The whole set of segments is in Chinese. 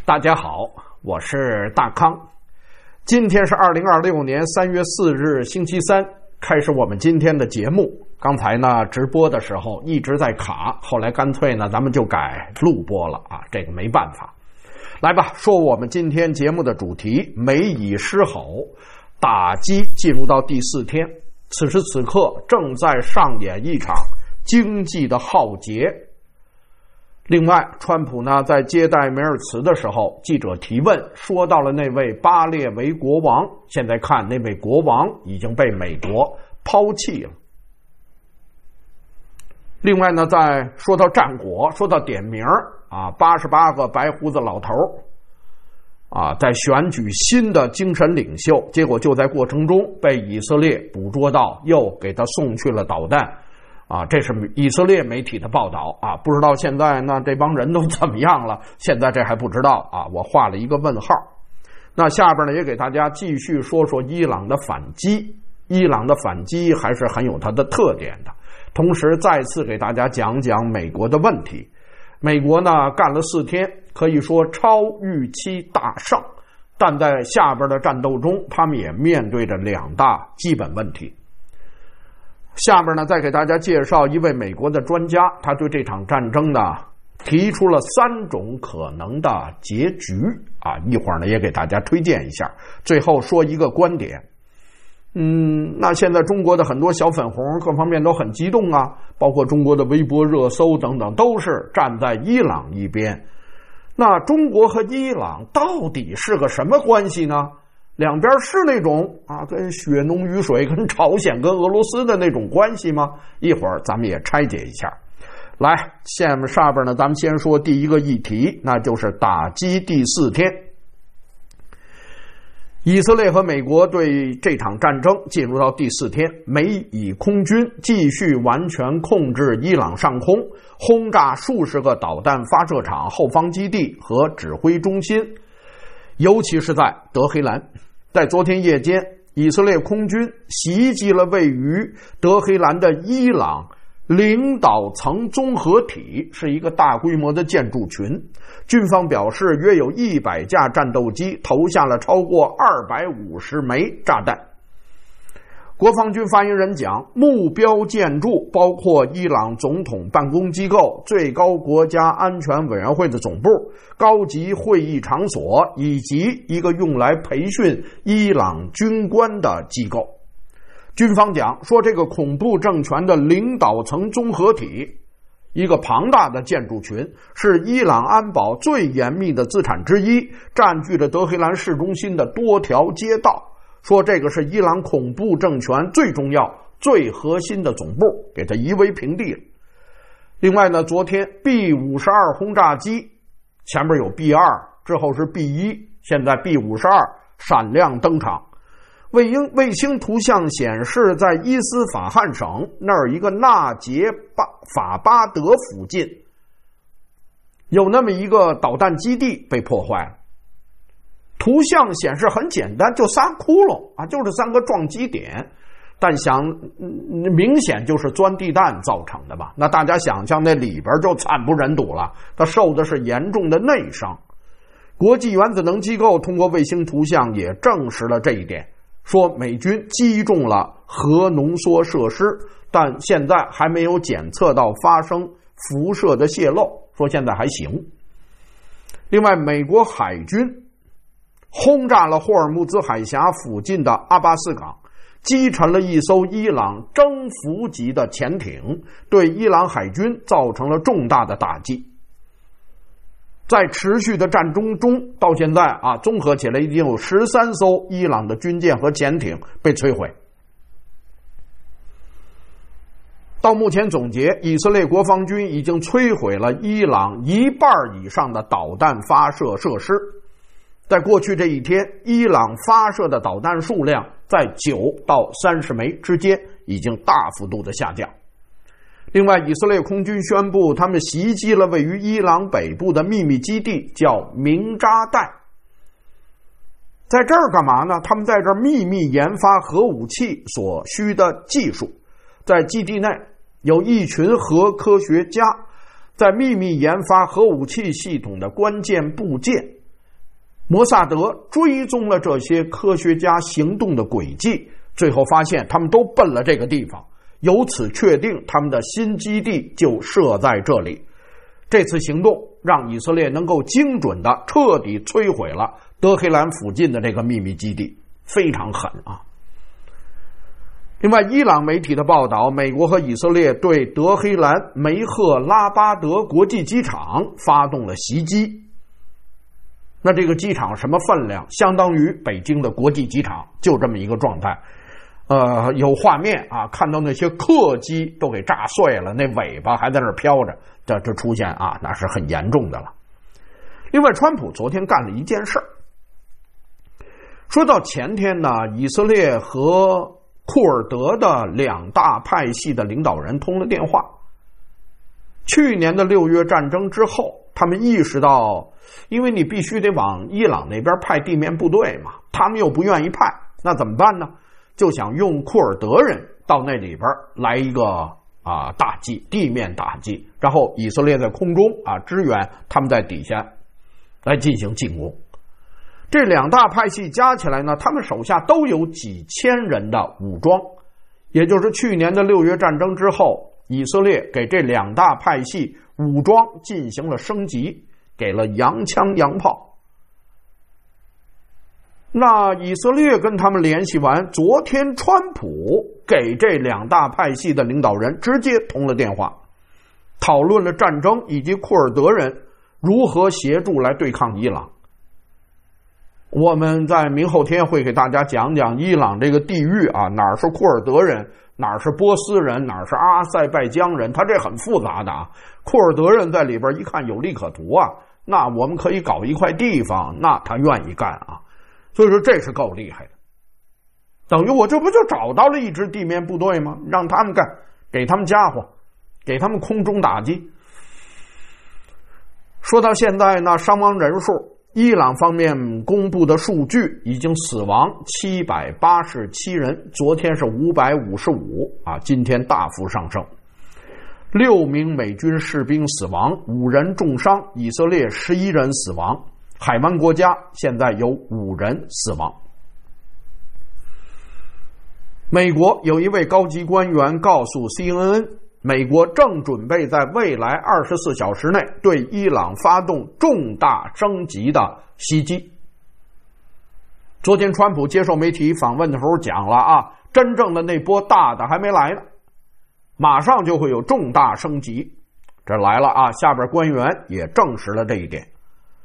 大家好，我是大康。今天是2026年3月4日星期三，开始我们今天的节目。刚才呢直播的时候一直在卡，后来干脆呢咱们就改录播了啊，这个没办法。来吧，说我们今天节目的主题，美以狮吼，打击进入到第4天，此时此刻正在上演一场经济的浩劫。另外，川普呢在接待梅尔茨的时候，记者提问说到了那位巴列维国王，现在看那位国王已经被美国抛弃了。另外呢，在说到战果，说到点名88个白胡子老头在选举新的精神领袖，结果就在过程中被以色列捕捉到，又给他送去了导弹。这是以色列媒体的报道不知道现在呢这帮人都怎么样了，现在这还不知道我画了一个问号。那下边呢也给大家继续说说伊朗的反击，伊朗的反击还是很有它的特点的，同时再次给大家讲讲美国的问题。美国呢干了4天，可以说超预期大胜，但在下边的战斗中，他们也面对着2大基本问题。下面呢，再给大家介绍一位美国的专家，他对这场战争呢提出了3种可能的结局一会儿呢也给大家推荐一下。最后说一个观点，那现在中国的很多小粉红各方面都很激动包括中国的微博热搜等等，都是站在伊朗一边。那中国和伊朗到底是个什么关系呢？两边是那种跟血浓于水，跟朝鲜跟俄罗斯的那种关系吗？一会儿咱们也拆解一下。来，下边呢咱们先说第一个议题，那就是打击第4天。以色列和美国对这场战争进入到第4天，美以空军继续完全控制伊朗上空，轰炸数十个导弹发射场、后方基地和指挥中心，尤其是在德黑兰。在昨天夜间，以色列空军袭击了位于德黑兰的伊朗领导层综合体，是一个大规模的建筑群。军方表示，约有100架战斗机投下了超过250枚炸弹。国防军发言人讲，目标建筑包括伊朗总统办公机构、最高国家安全委员会的总部、高级会议场所以及一个用来培训伊朗军官的机构。军方讲说，这个恐怖政权的领导层综合体，一个庞大的建筑群，是伊朗安保最严密的资产之一，占据着德黑兰市中心的多条街道。说这个是伊朗恐怖政权最重要、最核心的总部，给它夷为平地了。另外呢，昨天 B-52 轰炸机前面有 B-2， 之后是 B-1， 现在 B-52 闪亮登场。卫星图像显示，在伊斯法罕省那儿一个纳杰法巴德附近，有那么一个导弹基地被破坏了。图像显示很简单，就3窟窿就是3个撞击点，但明显就是钻地弹造成的吧？那大家想象那里边就惨不忍睹了，他受的是严重的内伤。国际原子能机构通过卫星图像也证实了这一点，说美军击中了核浓缩设施，但现在还没有检测到发生辐射的泄漏，说现在还行。另外，美国海军轰炸了霍尔木兹海峡附近的阿巴斯港，击沉了一艘伊朗征服级的潜艇，对伊朗海军造成了重大的打击。在持续的战争中，到现在综合起来已经有13艘伊朗的军舰和潜艇被摧毁。到目前总结，以色列国防军已经摧毁了伊朗1半以上的导弹发射设施。在过去这一天，伊朗发射的导弹数量在9到30枚之间，已经大幅度的下降。另外，以色列空军宣布，他们袭击了位于伊朗北部的秘密基地，叫明扎带。在这儿干嘛呢？他们在这儿秘密研发核武器所需的技术。在基地内有一群核科学家在秘密研发核武器系统的关键部件。 摩萨德追踪了这些科学家行动的轨迹，最后发现他们都奔了这个地方，由此确定他们的新基地就设在这里。这次行动让以色列能够精准的彻底摧毁了德黑兰附近的这个秘密基地，非常狠啊。另外，伊朗媒体的报道，美国和以色列对德黑兰梅赫拉巴德国际机场发动了袭击。那这个机场什么分量？相当于北京的国际机场，就这么一个状态。有画面啊，看到那些客机都给炸碎了，那尾巴还在那儿飘着，这出现啊，那是很严重的了。另外，川普昨天干了一件事儿。说到前天呢，以色列和库尔德的两大派系的领导人通了电话。去年的6月战争之后，他们意识到，因为你必须得往伊朗那边派地面部队嘛，他们又不愿意派，那怎么办呢？就想用库尔德人到那里边来一个打击，地面打击，然后以色列在空中支援，他们在底下来进行进攻。这两大派系加起来呢，他们手下都有几千人的武装，也就是去年的6月战争之后，以色列给这两大派系武装进行了升级，给了洋枪洋炮。那以色列跟他们联系完，昨天川普给这两大派系的领导人直接通了电话，讨论了战争以及库尔德人如何协助来对抗伊朗。我们在明后天会给大家讲讲伊朗这个地域哪儿是库尔德人，哪儿是波斯人，哪儿是阿塞拜疆人，它这很复杂的库尔德人在里边一看有利可图那我们可以搞一块地方，那他愿意干所以说这是够厉害的。等于我这不就找到了一支地面部队吗？让他们干，给他们家伙，给他们空中打击。说到现在呢，伤亡人数，伊朗方面公布的数据已经死亡787人，昨天是555今天大幅上升。6名美军士兵死亡，5人重伤，以色列11人死亡，海湾国家现在有5人死亡。美国有一位高级官员告诉 CNN， 美国正准备在未来24小时内对伊朗发动重大升级的袭击。昨天川普接受媒体访问的时候讲了真正的那波大的还没来呢，马上就会有重大升级。这来了下边官员也证实了这一点。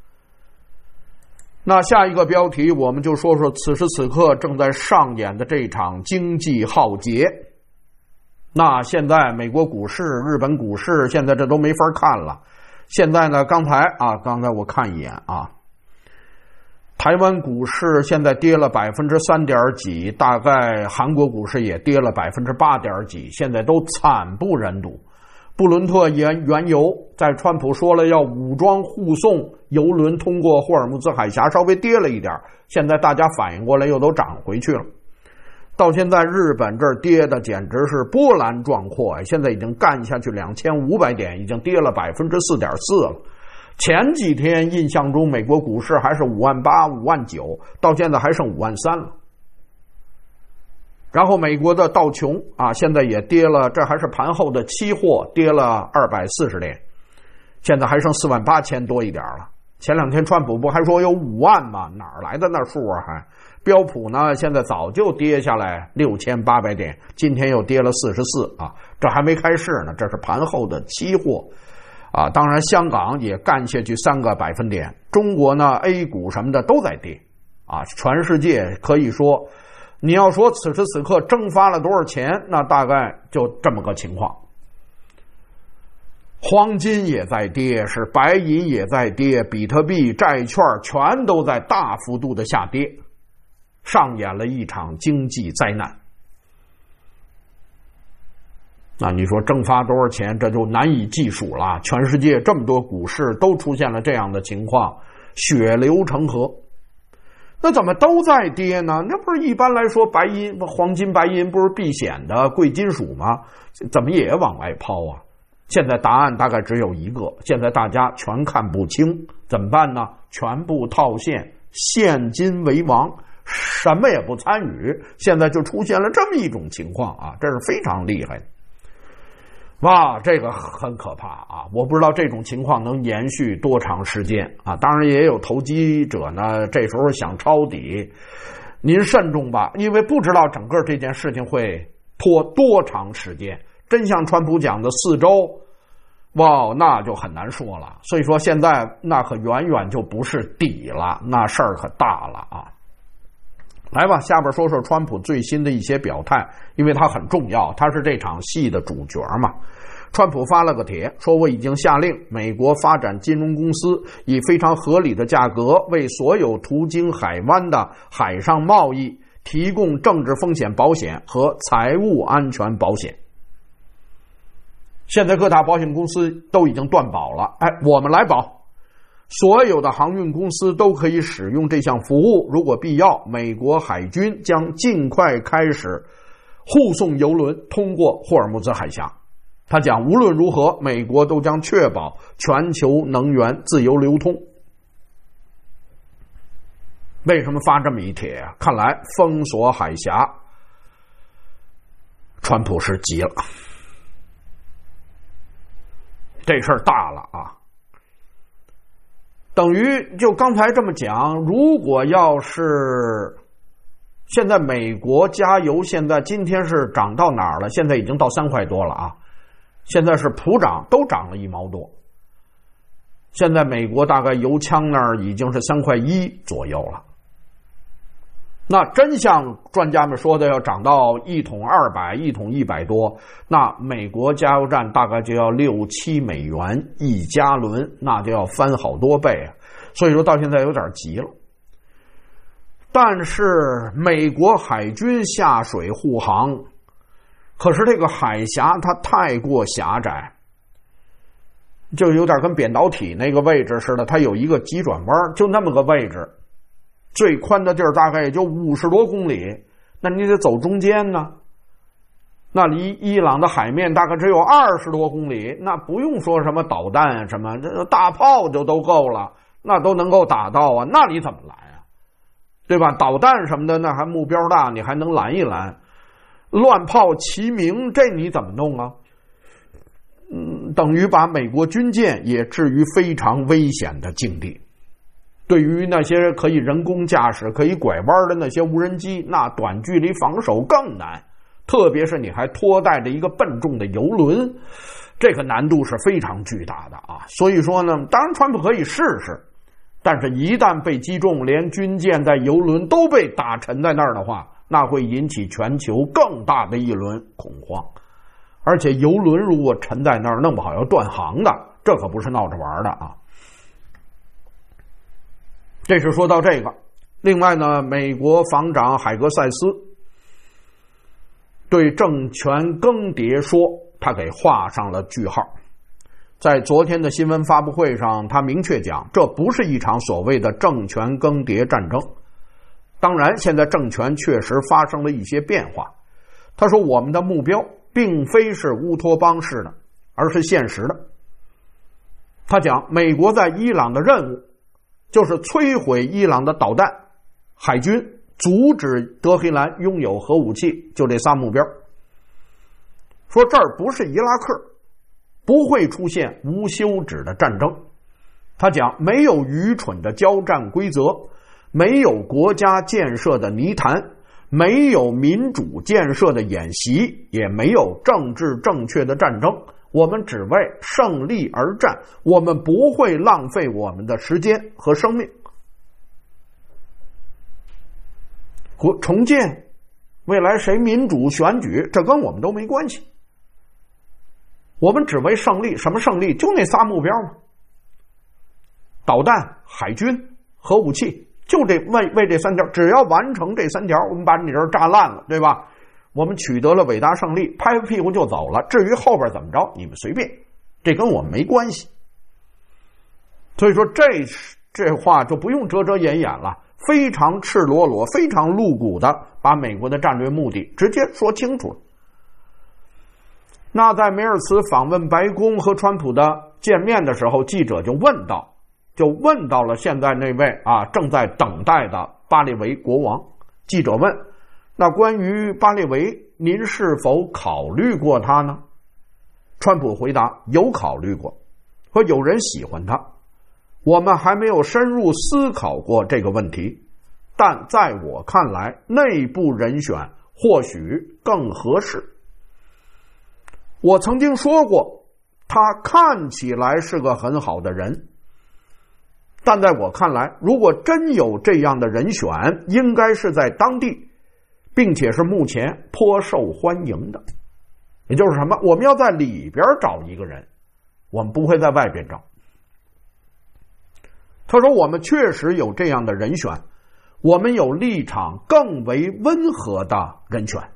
那下一个标题我们就说说此时此刻正在上演的这场经济浩劫。那现在美国股市、日本股市现在这都没法看了。现在呢，刚才我看一眼台湾股市现在跌了3点几，大概韩国股市也跌了8点几，现在都惨不忍睹。布伦特原油在川普说了要武装护送油轮通过霍尔木兹海峡，稍微跌了一点，现在大家反应过来又都涨回去了。到现在日本这儿跌的简直是波澜壮阔，现在已经干下去2500点，已经跌了 4.4% 了。前几天印象中美国股市还是58000、59000，到现在还剩53000了。然后美国的道琼现在也跌了，这还是盘后的期货，跌了240点，现在还剩48000多一点了。前两天川普不还说有5万吗？哪儿来的那数还标普呢现在早就跌下来6800点，今天又跌了44这还没开市呢，这是盘后的期货当然香港也干下去3个百分点，中国呢 A 股什么的都在跌全世界可以说，你要说此时此刻蒸发了多少钱，那大概就这么个情况。黄金也在跌，是白银也在跌，比特币、债券全都在大幅度的下跌，上演了一场经济灾难。那你说蒸发多少钱，这就难以计数了。全世界这么多股市都出现了这样的情况，血流成河。那怎么都在跌呢？那不是一般来说黄金白银不是避险的贵金属吗？怎么也往外抛现在答案大概只有一个，现在大家全看不清，怎么办呢？全部套现现今为王，什么也不参与。现在就出现了这么一种情况啊，这是非常厉害的。哇，这个很可怕啊！我不知道这种情况能延续多长时间啊！当然也有投机者呢，这时候想抄底，您慎重吧，因为不知道整个这件事情会拖多长时间。真像川普讲的4周，哇，那就很难说了。所以说现在那可远远就不是底了，那事儿可大了啊！来吧，下边说说川普最新的一些表态，因为他很重要，他是这场戏的主角嘛。川普发了个帖，说我已经下令美国发展金融公司以非常合理的价格为所有途经海湾的海上贸易提供政治风险保险和财务安全保险。现在各大保险公司都已经断保了，我们来保。所有的航运公司都可以使用这项服务，如果必要，美国海军将尽快开始护送油轮通过霍尔木兹海峡。他讲，无论如何，美国都将确保全球能源自由流通。为什么发这么一帖啊？看来封锁海峡，川普是急了，这事儿大了啊！等于就刚才这么讲，如果要是现在美国加油，现在今天是涨到哪儿了？现在已经到3块多了啊！现在是普涨，都涨了1毛多。现在美国大概油枪那儿已经是3块1左右了。那真像专家们说的，要涨到1桶200、1桶100多，那美国加油站大概就要6、7美元1加仑，那就要翻好多倍啊！所以说到现在有点急了。但是美国海军下水护航，可是这个海峡它太过狭窄，就有点跟扁导体那个位置似的，它有一个急转弯，就那么个位置。最宽的地儿大概也就50多公里，那你得走中间呢。那离伊朗的海面大概只有20多公里，那不用说什么导弹什么，这大炮就都够了，那都能够打到啊。那你怎么拦啊？对吧？导弹什么的，那还目标大，你还能拦一拦。乱炮齐鸣，这你怎么弄啊？等于把美国军舰也置于非常危险的境地。对于那些可以人工驾驶、可以拐弯的那些无人机，那短距离防守更难，特别是你还拖带着一个笨重的油轮，这个难度是非常巨大的啊！所以说呢，当然川普可以试试，但是一旦被击中，连军舰在油轮都被打沉在那儿的话，那会引起全球更大的一轮恐慌。而且油轮如果沉在那儿，弄不好要断航的，这可不是闹着玩的啊！这是说到这个。另外呢，美国防长海格塞斯对政权更迭说，他给画上了句号。在昨天的新闻发布会上，他明确讲，这不是一场所谓的政权更迭战争。当然，现在政权确实发生了一些变化。他说，我们的目标并非是乌托邦式的，而是现实的。他讲，美国在伊朗的任务就是摧毁伊朗的导弹、海军，阻止德黑兰拥有核武器，就这仨目标。说这儿不是伊拉克，不会出现无休止的战争。他讲，没有愚蠢的交战规则，没有国家建设的泥潭，没有民主建设的演习，也没有政治正确的战争。我们只为胜利而战，我们不会浪费我们的时间和生命。重建未来谁民主选举，这跟我们都没关系。我们只为胜利，什么胜利？就那仨目标嘛，导弹、海军、核武器，就这为这3条，只要完成这3条，我们把你这儿炸烂了，对吧？我们取得了伟大胜利，拍拍屁股就走了。至于后边怎么着，你们随便，这跟我们没关系。所以说这话就不用遮遮掩掩了，非常赤裸裸、非常露骨的把美国的战略目的直接说清楚了。那在梅尔茨访问白宫和川普的见面的时候，记者就问到， 就问到了现在那位正在等待的巴列维国王。记者问：那关于巴列维，您是否考虑过他呢？川普回答：有考虑过，说有人喜欢他，我们还没有深入思考过这个问题，但在我看来，内部人选或许更合适。我曾经说过，他看起来是个很好的人，但在我看来，如果真有这样的人选，应该是在当地，并且是目前颇受欢迎的。也就是什么？我们要在里边找一个人，我们不会在外边找。他说我们确实有这样的人选，我们有立场更为温和的人选。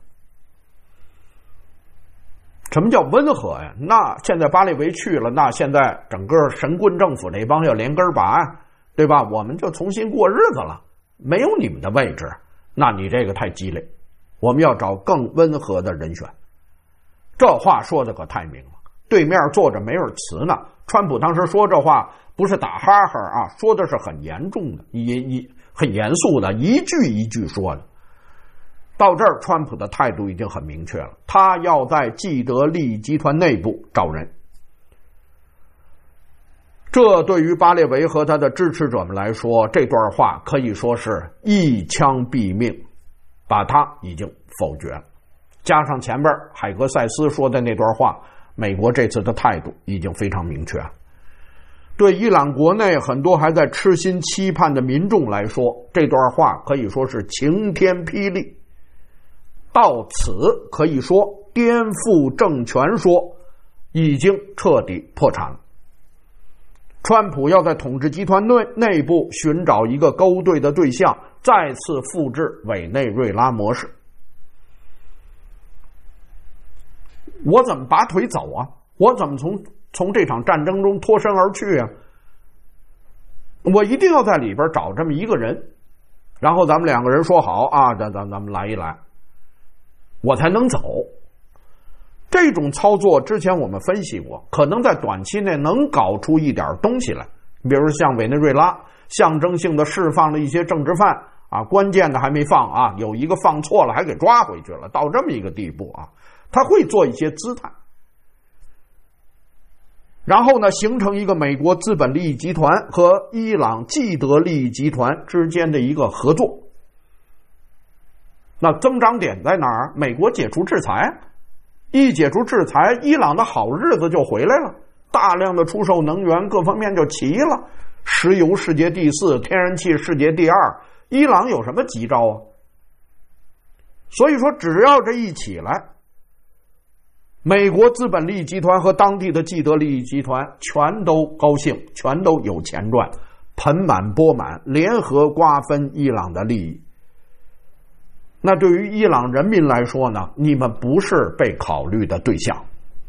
什么叫温和呀？那现在巴列维去了，那现在整个神棍政府这帮要连根拔呀，对吧？我们就重新过日子了，没有你们的位置，那你这个太激烈，我们要找更温和的人选。这话说的可太明了，对面坐着梅尔茨呢。川普当时说这话不是打哈哈说的是很严重的，很严肃的，一句一句说的。到这儿，川普的态度已经很明确了，他要在既得利益集团内部找人。这对于巴列维和他的支持者们来说，这段话可以说是一枪毙命，把他已经否决了。加上前边海格塞斯说的那段话，美国这次的态度已经非常明确了。对伊朗国内很多还在痴心期盼的民众来说，这段话可以说是晴天霹雳。到此可以说颠覆政权说已经彻底破产了。川普要在统治集团内部寻找一个勾兑的对象，再次复制委内瑞拉模式。我怎么拔腿走啊？我怎么从这场战争中脱身而去啊？我一定要在里边找这么一个人，然后咱们两个人说好咱们来一来，我才能走。这种操作之前我们分析过，可能在短期内能搞出一点东西来，比如像委内瑞拉象征性的释放了一些政治犯关键的还没放有一个放错了还给抓回去了，到这么一个地步他会做一些姿态，然后呢，形成一个美国资本利益集团和伊朗既得利益集团之间的一个合作。那增长点在哪儿？美国解除制裁，一解除制裁，伊朗的好日子就回来了，大量的出售能源，各方面就齐了，石油世界第4，天然气世界第2，伊朗有什么急招啊？所以说只要这一起来，美国资本利益集团和当地的既得利益集团全都高兴，全都有钱赚，盆满钵满，联合瓜分伊朗的利益。那对于伊朗人民来说呢，你们不是被考虑的对象。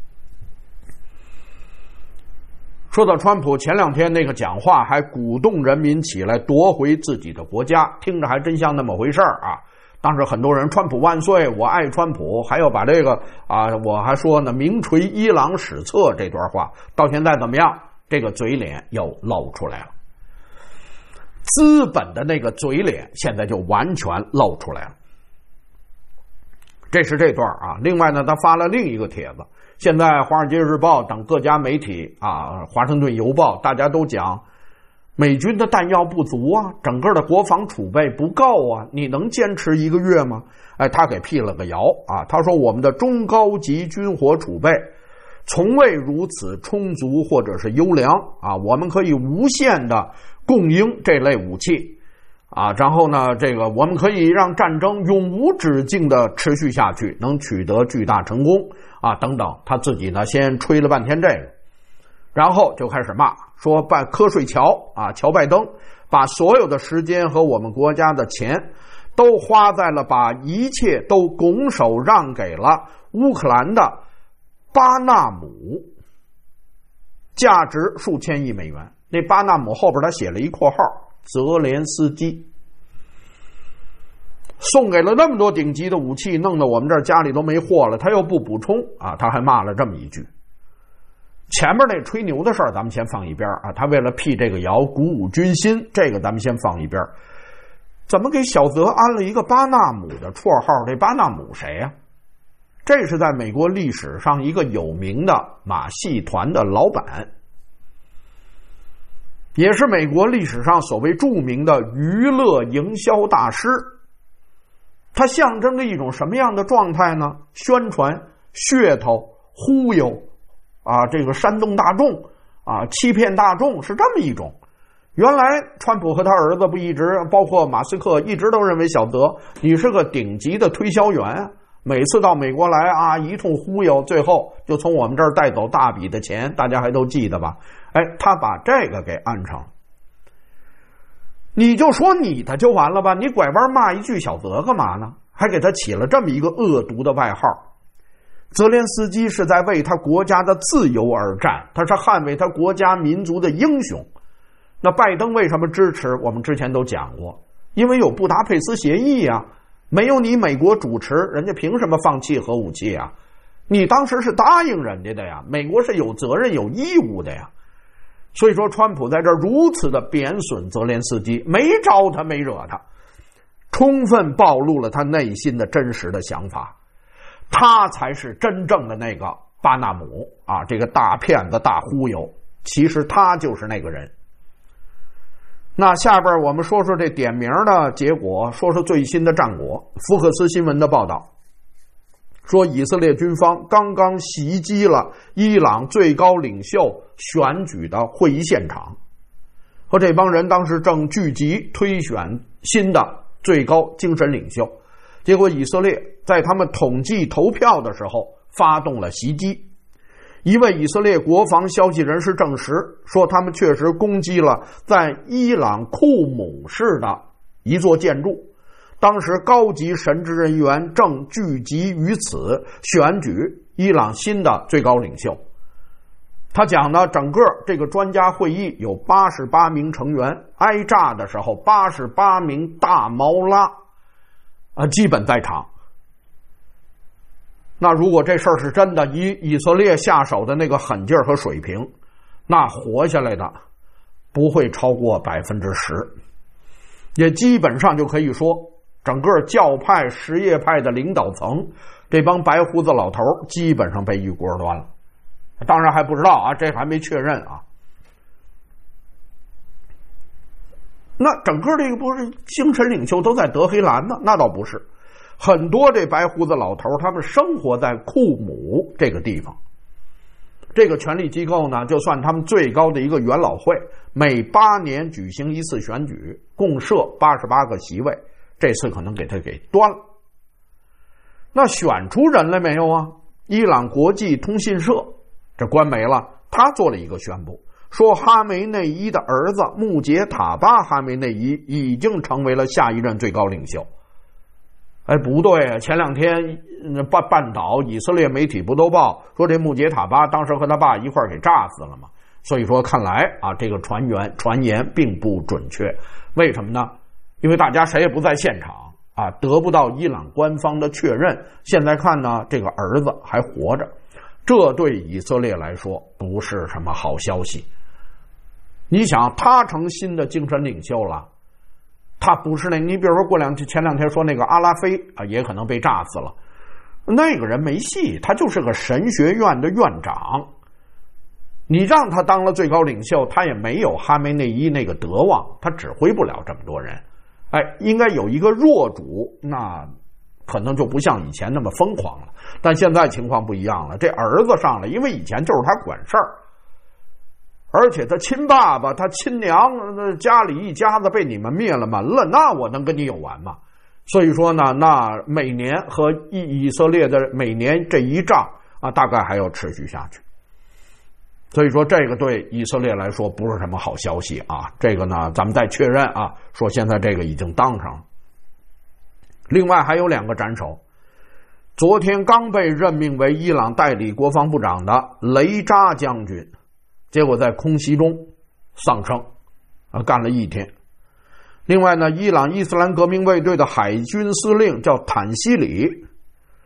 说到川普前2天那个讲话，还鼓动人民起来夺回自己的国家，听着还真像那么回事当时很多人川普万岁，我爱川普，还要把这个我还说呢名垂伊朗史册这段话，到现在怎么样？这个嘴脸又露出来了，资本的那个嘴脸现在就完全露出来了。这是这段另外呢，他发了另一个帖子，现在《华尔街日报》等各家媒体华盛顿邮报大家都讲美军的弹药不足整个的国防储备不够你能坚持1个月吗？他给辟了个谣他说我们的中高级军火储备从未如此充足或者是优良我们可以无限的供应这类武器然后呢，这个我们可以让战争永无止境的持续下去，能取得巨大成功等等。他自己呢先吹了半天这个，然后就开始骂，说瞌睡乔拜登把所有的时间和我们国家的钱都花在了把一切都拱手让给了乌克兰的巴纳姆，价值数千亿美元。那巴纳姆后边他写了一括号，泽连斯基送给了那么多顶级的武器，弄得我们这儿家里都没货了，他又不补充他还骂了这么一句。 前面那吹牛的事儿咱们先放一边啊，他为了辟这个谣，鼓舞军心，这个咱们先放一边。怎么给小泽安了一个巴纳姆的绰号？这巴纳姆谁呀？这是在美国历史上一个有名的马戏团的老板，也是美国历史上所谓著名的娱乐营销大师。它象征着一种什么样的状态呢？宣传、噱头、忽悠啊，这个煽动大众啊，欺骗大众，是这么一种。原来川普和他儿子不一直，包括马斯克一直都认为小泽你是个顶级的推销员，每次到美国来啊，一通忽悠，最后就从我们这儿带走大笔的钱，大家还都记得吧？他把这个给安成，你就说你的就完了吧？你拐弯骂一句小泽干嘛呢？还给他起了这么一个恶毒的外号。泽连斯基是在为他国家的自由而战，他是捍卫他国家民族的英雄。那拜登为什么支持？我们之前都讲过，因为有布达佩斯协议啊，没有你美国主持，人家凭什么放弃核武器啊？你当时是答应人家的呀，美国是有责任有义务的呀。所以说川普在这儿如此的贬损泽连斯基，没招他没惹他，充分暴露了他内心的真实的想法。他才是真正的那个巴纳姆啊，这个大骗子大忽悠，其实他就是那个人。那下边我们说说这点名的结果，说说最新的战果。福克斯新闻的报道说，以色列军方刚刚袭击了伊朗最高领袖选举的会议现场，和这帮人当时正聚集推选新的最高精神领袖，结果以色列在他们统计投票的时候发动了袭击。一位以色列国防消息人士证实说，他们确实攻击了在伊朗库姆市的一座建筑，当时高级神职人员正聚集于此选举伊朗新的最高领袖。他讲呢，整个这个专家会议有88名成员，挨炸的时候88名大毛拉基本在场。那如果这事儿是真的，以色列下手的那个狠劲儿和水平，那活下来的不会超过10%，也基本上就可以说，整个教派什叶派的领导层，这帮白胡子老头基本上被一锅端了。当然还不知道啊，这还没确认啊。那整个这个不是精神领袖都在德黑兰呢？那倒不是。很多这白胡子老头他们生活在库姆这个地方，这个权力机构呢，就算他们最高的一个元老会，每8年举行一次选举，共设88个席位，这次可能给他给端了。那选出人来没有啊？伊朗国际通信社这官媒了，他做了一个宣布，说哈梅内伊的儿子穆杰塔巴哈梅内伊已经成为了下一任最高领袖。不对啊，前2天半岛以色列媒体不都报说这穆杰塔巴当时和他爸一块儿给炸死了吗？所以说看来啊，这个传言并不准确。为什么呢？因为大家谁也不在现场啊，得不到伊朗官方的确认。现在看呢，这个儿子还活着，这对以色列来说不是什么好消息。你想，他成新的精神领袖了，他不是你比如说前2天说那个阿拉菲啊，也可能被炸死了，那个人没戏，他就是个神学院的院长，你让他当了最高领袖，他也没有哈梅内伊那个德望，他指挥不了这么多人。应该有一个弱主，那可能就不像以前那么疯狂了。但现在情况不一样了，这儿子上来，因为以前就是他管事儿，而且他亲爸爸他亲娘家里一家子被你们灭了门了，那我能跟你有完吗？所以说呢，那每年和以色列的每年这一仗啊，大概还要持续下去。所以说这个对以色列来说不是什么好消息啊。这个呢咱们再确认啊，说现在这个已经当上了。另外还有2个斩首，昨天刚被任命为伊朗代理国防部长的雷扎将军，结果在空袭中丧生干了1天。另外呢，伊朗伊斯兰革命卫队的海军司令叫坦西里，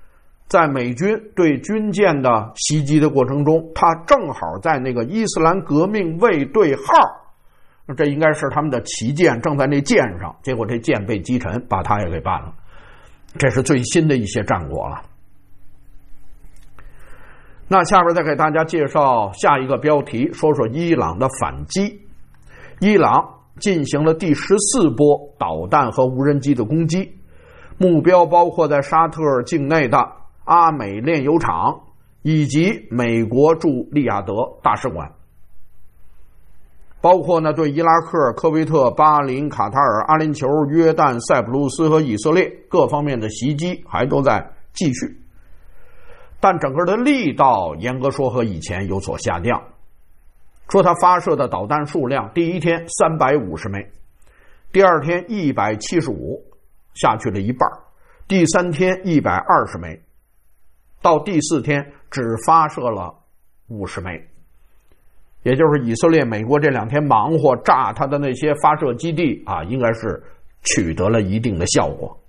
在美军对军舰的袭击的过程中，他正好在那个伊斯兰革命卫队号，这应该是他们的旗舰，正在那舰上，结果这舰被击沉，把他也给办了。这是最新的一些战果了。那下边再给大家介绍下一个标题，说说伊朗的反击。伊朗进行了第14波导弹和无人机的攻击，目标包括在沙特尔境内的阿美炼油厂以及美国驻利雅得大使馆，包括呢对伊拉克、科威特、巴林、卡塔尔、阿联酋、约旦、塞浦路斯和以色列各方面的袭击还都在继续，但整个的力道严格说和以前有所下降。说他发射的导弹数量，第一天350枚，第二天175，下去了一半，第三天120枚，到第4天只发射了50枚。也就是以色列、美国这2天忙活炸他的那些发射基地啊，应该是取得了一定的效果。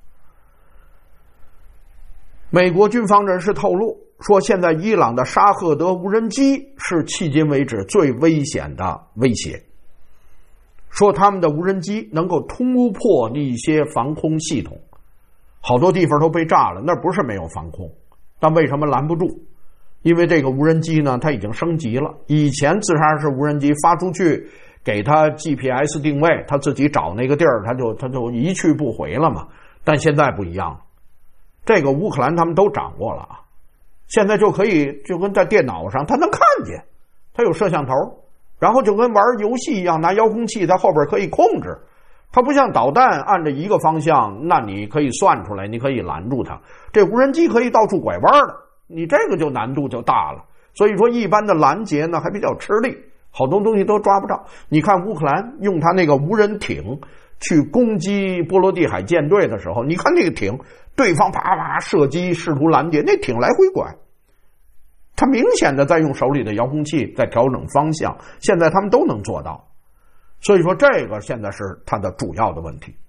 美国军方人士透露说，现在伊朗的沙赫德无人机是迄今为止最危险的威胁，说他们的无人机能够突破一些防空系统，好多地方都被炸了，那不是没有防空，但为什么拦不住？因为这个无人机呢，它已经升级了。以前自杀式无人机发出去给它 GPS 定位，它自己找那个地儿，它就一去不回了嘛。但现在不一样了，这个乌克兰他们都掌握了啊，现在就可以就跟在电脑上，它能看见，它有摄像头，然后就跟玩游戏一样，拿遥控器在后边可以控制。它不像导弹按着一个方向，那你可以算出来，你可以拦住它。这无人机可以到处拐弯的，你这个就难度就大了。所以说一般的拦截呢还比较吃力，好多东西都抓不着。你看乌克兰用它那个无人艇去攻击波罗的海舰队的时候，你看那个艇，对方啪啪射击试图拦截，那艇来回拐，他明显的在用手里的遥控器在调整方向，现在他们都能做到。所以说这个现在是它的主要的问题。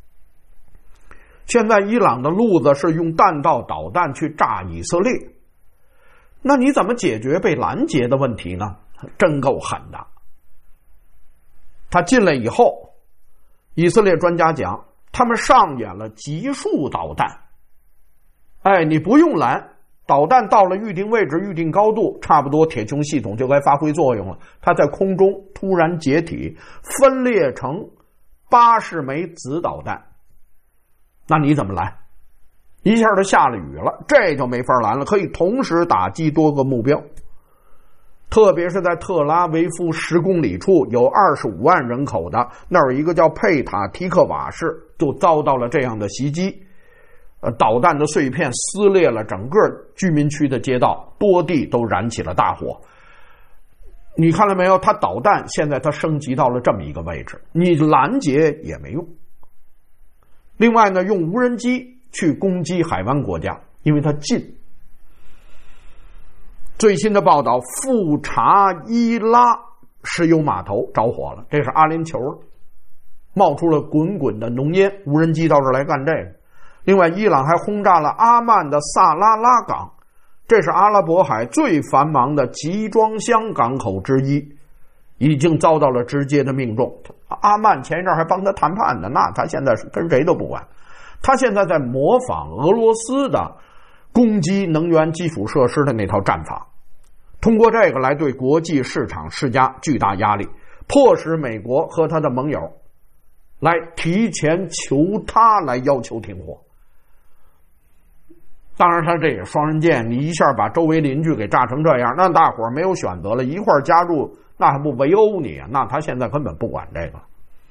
现在伊朗的路子是用弹道导弹去炸以色列，那你怎么解决被拦截的问题呢？真够狠的。他进来以后，以色列专家讲，他们上演了集束导弹。你不用拦，导弹到了预定位置、预定高度，差不多铁穹系统就该发挥作用了。它在空中突然解体，分裂成80枚子导弹。那你怎么拦？一下就下了雨了，这就没法拦了，可以同时打击多个目标。特别是在特拉维夫10公里处有25万人口的那儿有一个叫佩塔提克瓦市，就遭到了这样的袭击。导弹的碎片撕裂了整个居民区的街道，多地都燃起了大火。你看了没有？它导弹现在它升级到了这么一个位置，你拦截也没用。另外呢，用无人机去攻击海湾国家，因为它近。最新的报道，富查伊拉石油码头着火了，这是阿联酋冒出了滚滚的浓烟，无人机到这儿来干这个。另外，伊朗还轰炸了阿曼的萨拉拉港，这是阿拉伯海最繁忙的集装箱港口之一，已经遭到了直接的命中。阿曼前一阵还帮他谈判呢，那他现在是跟谁都不管。他现在在模仿俄罗斯的攻击能源基础设施的那套战法，通过这个来对国际市场施加巨大压力，迫使美国和他的盟友来提前求他来要求停火。当然他这也双刃剑，你一下把周围邻居给炸成这样，那大伙儿没有选择了，一块儿加入，那还不围殴你啊？那他现在根本不管这个。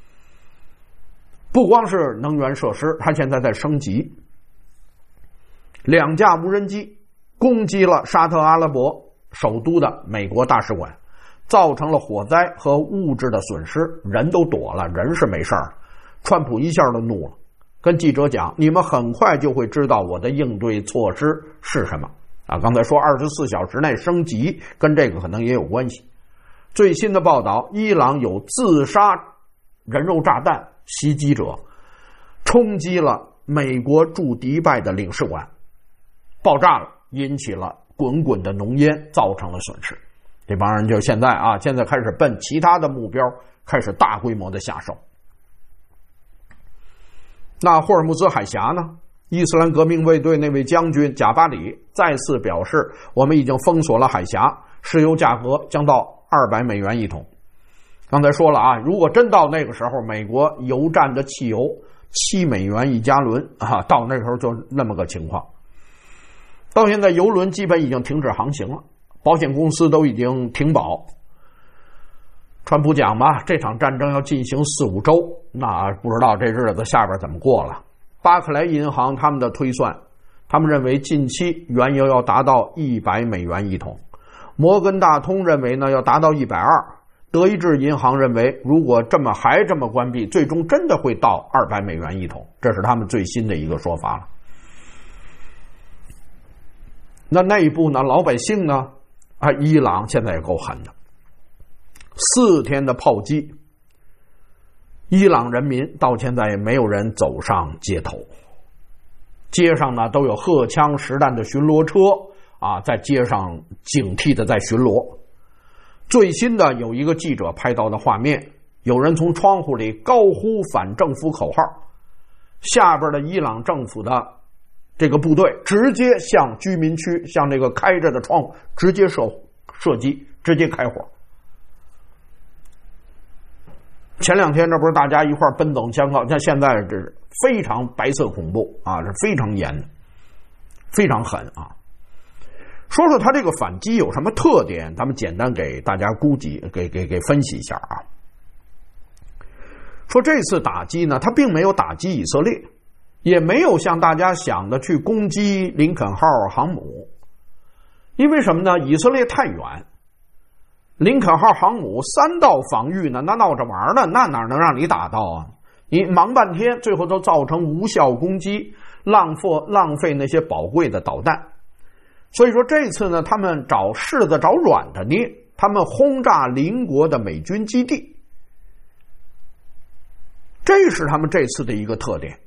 不光是能源设施，他现在在升级。2架无人机攻击了沙特阿拉伯首都的美国大使馆，造成了火灾和物质的损失，人都躲了，人是没事儿。川普一下就怒了，跟记者讲，你们很快就会知道我的应对措施是什么啊！刚才说24小时内升级，跟这个可能也有关系。最新的报道，伊朗有自杀人肉炸弹袭击者冲击了美国驻迪拜的领事馆， 爆炸了，引起了滚滚的浓烟，造成了损失。这帮人就现在开始奔其他的目标开始大规模的下手。那霍尔木兹海峡呢？伊斯兰革命卫队那位将军贾巴里再次表示，我们已经封锁了海峡，石油价格将到$200一桶。刚才说了如果真到那个时候，美国油站的汽油$7一加仑到那个时候就那么个情况。到现在油轮基本已经停止航行了，保险公司都已经停保。川普讲嘛，这场战争要进行4-5周，那不知道这日子下边怎么过了。巴克莱银行他们的推算，他们认为近期原油要达到$100一桶，摩根大通认为呢要达到120，德意志银行认为如果这么关闭，最终真的会到$200一桶，这是他们最新的一个说法了。那内部呢，老百姓呢伊朗现在也够狠的，4天的炮击，伊朗人民到现在也没有人走上街头，街上呢都有荷枪实弹的巡逻车在街上警惕的在巡逻。最新的有一个记者拍到的画面，有人从窗户里高呼反政府口号，下边的伊朗政府的这个部队直接向居民区，向这个开着的窗户直接射击，直接开火。前2天这不是大家一块奔走相告，像现在这是非常白色恐怖是非常严的，非常狠说说他这个反击有什么特点，咱们简单给大家估计给分析一下说这次打击呢，他并没有打击以色列，也没有像大家想的去攻击林肯号航母。因为什么呢？以色列太远，林肯号航母3道防御呢，那闹着玩呢，那哪能让你打到你忙半天，最后都造成无效攻击，浪费那些宝贵的导弹。所以说这次呢，他们找柿子找软的捏，他们轰炸邻国的美军基地，这是他们这次的一个特点。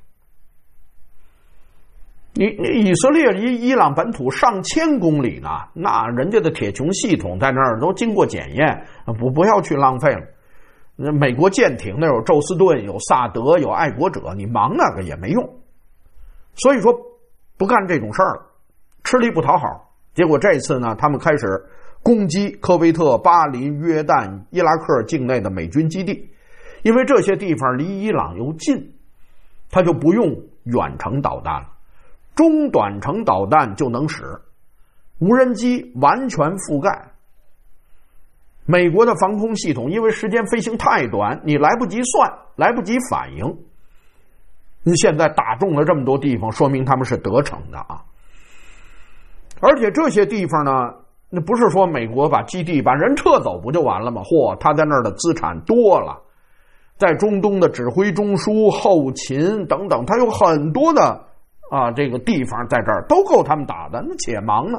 你以色列离伊朗本土上千公里呢，那人家的铁穹系统在那儿都经过检验，不要去浪费了。美国舰艇那有宙斯盾，有萨德，有爱国者，你忙那个也没用。所以说不干这种事儿了，吃力不讨好。结果这次呢，他们开始攻击科威特、巴林、约旦、伊拉克境内的美军基地，因为这些地方离伊朗又近，他就不用远程导弹了，中短程导弹就能使，无人机完全覆盖。美国的防空系统因为时间飞行太短，你来不及算，来不及反应。你现在打中了这么多地方，说明他们是得逞的而且这些地方呢，那不是说美国把基地把人撤走不就完了吗？他在那儿的资产多了，在中东的指挥中枢、后勤等等，他有很多的这个地方在这儿都够他们打的，那且忙呢。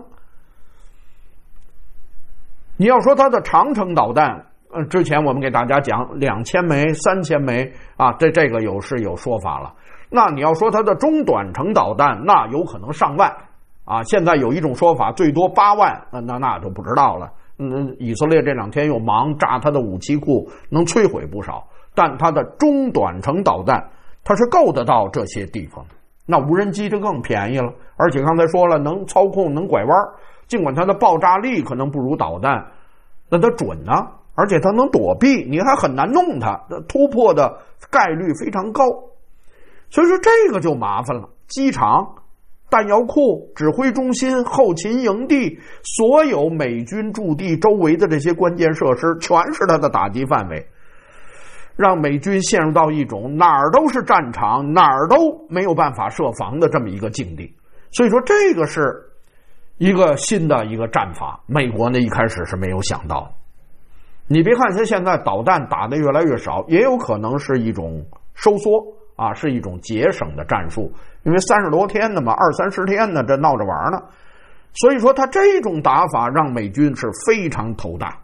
你要说他的长程导弹，之前我们给大家讲2000枚、3000枚这个有说法了。那你要说他的中短程导弹，那有可能上万现在有一种说法最多8万，那就不知道了。以色列这2天又忙炸他的武器库，能摧毁不少，但他的中短程导弹它是够得到这些地方的。那无人机就更便宜了，而且刚才说了，能操控，能拐弯，尽管它的爆炸力可能不如导弹，那它准而且它能躲避，你还很难弄它，突破的概率非常高。所以说这个就麻烦了，机场、弹药库、指挥中心、后勤营地，所有美军驻地周围的这些关键设施全是它的打击范围，让美军陷入到一种哪儿都是战场，哪儿都没有办法设防的这么一个境地。所以说这个是一个新的一个战法，美国呢一开始是没有想到。你别看它现在导弹打得越来越少，也有可能是一种收缩是一种节省的战术，因为30多天的嘛，20-30天呢，这闹着玩呢。所以说他这种打法让美军是非常头大，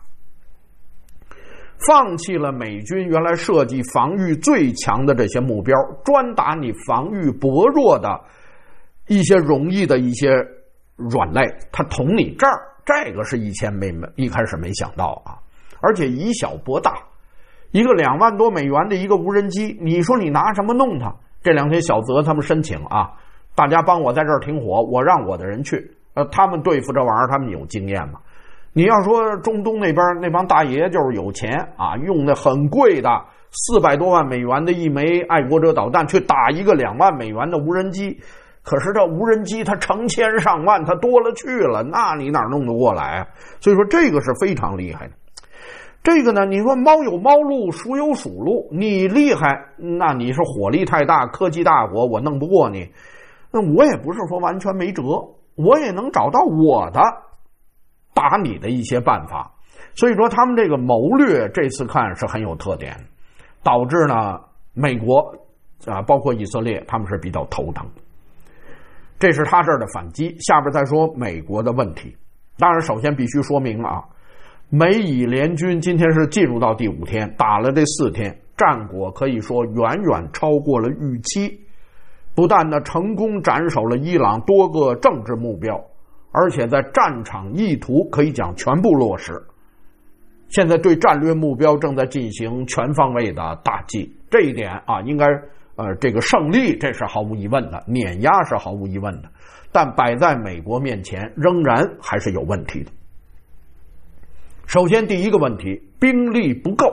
放弃了美军原来设计防御最强的这些目标，专打你防御薄弱的一些容易的一些软肋，他捅你这儿，这个是一开始没想到啊！而且以小博大，一个2万多美元的一个无人机，你说你拿什么弄它？这2天小泽他们申请啊，大家帮我在这儿停火，我让我的人去。他们对付这玩意儿，他们有经验嘛？你要说中东那边那帮大爷就是有钱啊，用的很贵的400多万美元的一枚爱国者导弹去打一个2万美元的无人机，可是这无人机它成千上万，它多了去了，那你哪弄得过来啊？所以说这个是非常厉害的。这个呢，你说猫有猫路，鼠有鼠路，你厉害，那你是火力太大，科技大国，我弄不过你，那我也不是说完全没辙，我也能找到我的打你的一些办法。所以说他们这个谋略这次看是很有特点，导致呢美国包括以色列他们是比较头疼。这是他这儿的反击，下边再说美国的问题。当然首先必须说明啊，美以联军今天是进入到第5天，打了这4天，战果可以说远远超过了预期，不但呢成功斩首了伊朗多个政治目标，而且在战场意图可以讲全部落实。现在对战略目标正在进行全方位的打击，这一点啊，应该这个胜利这是毫无疑问的，碾压是毫无疑问的，但摆在美国面前仍然还是有问题的。首先第一个问题，兵力不够。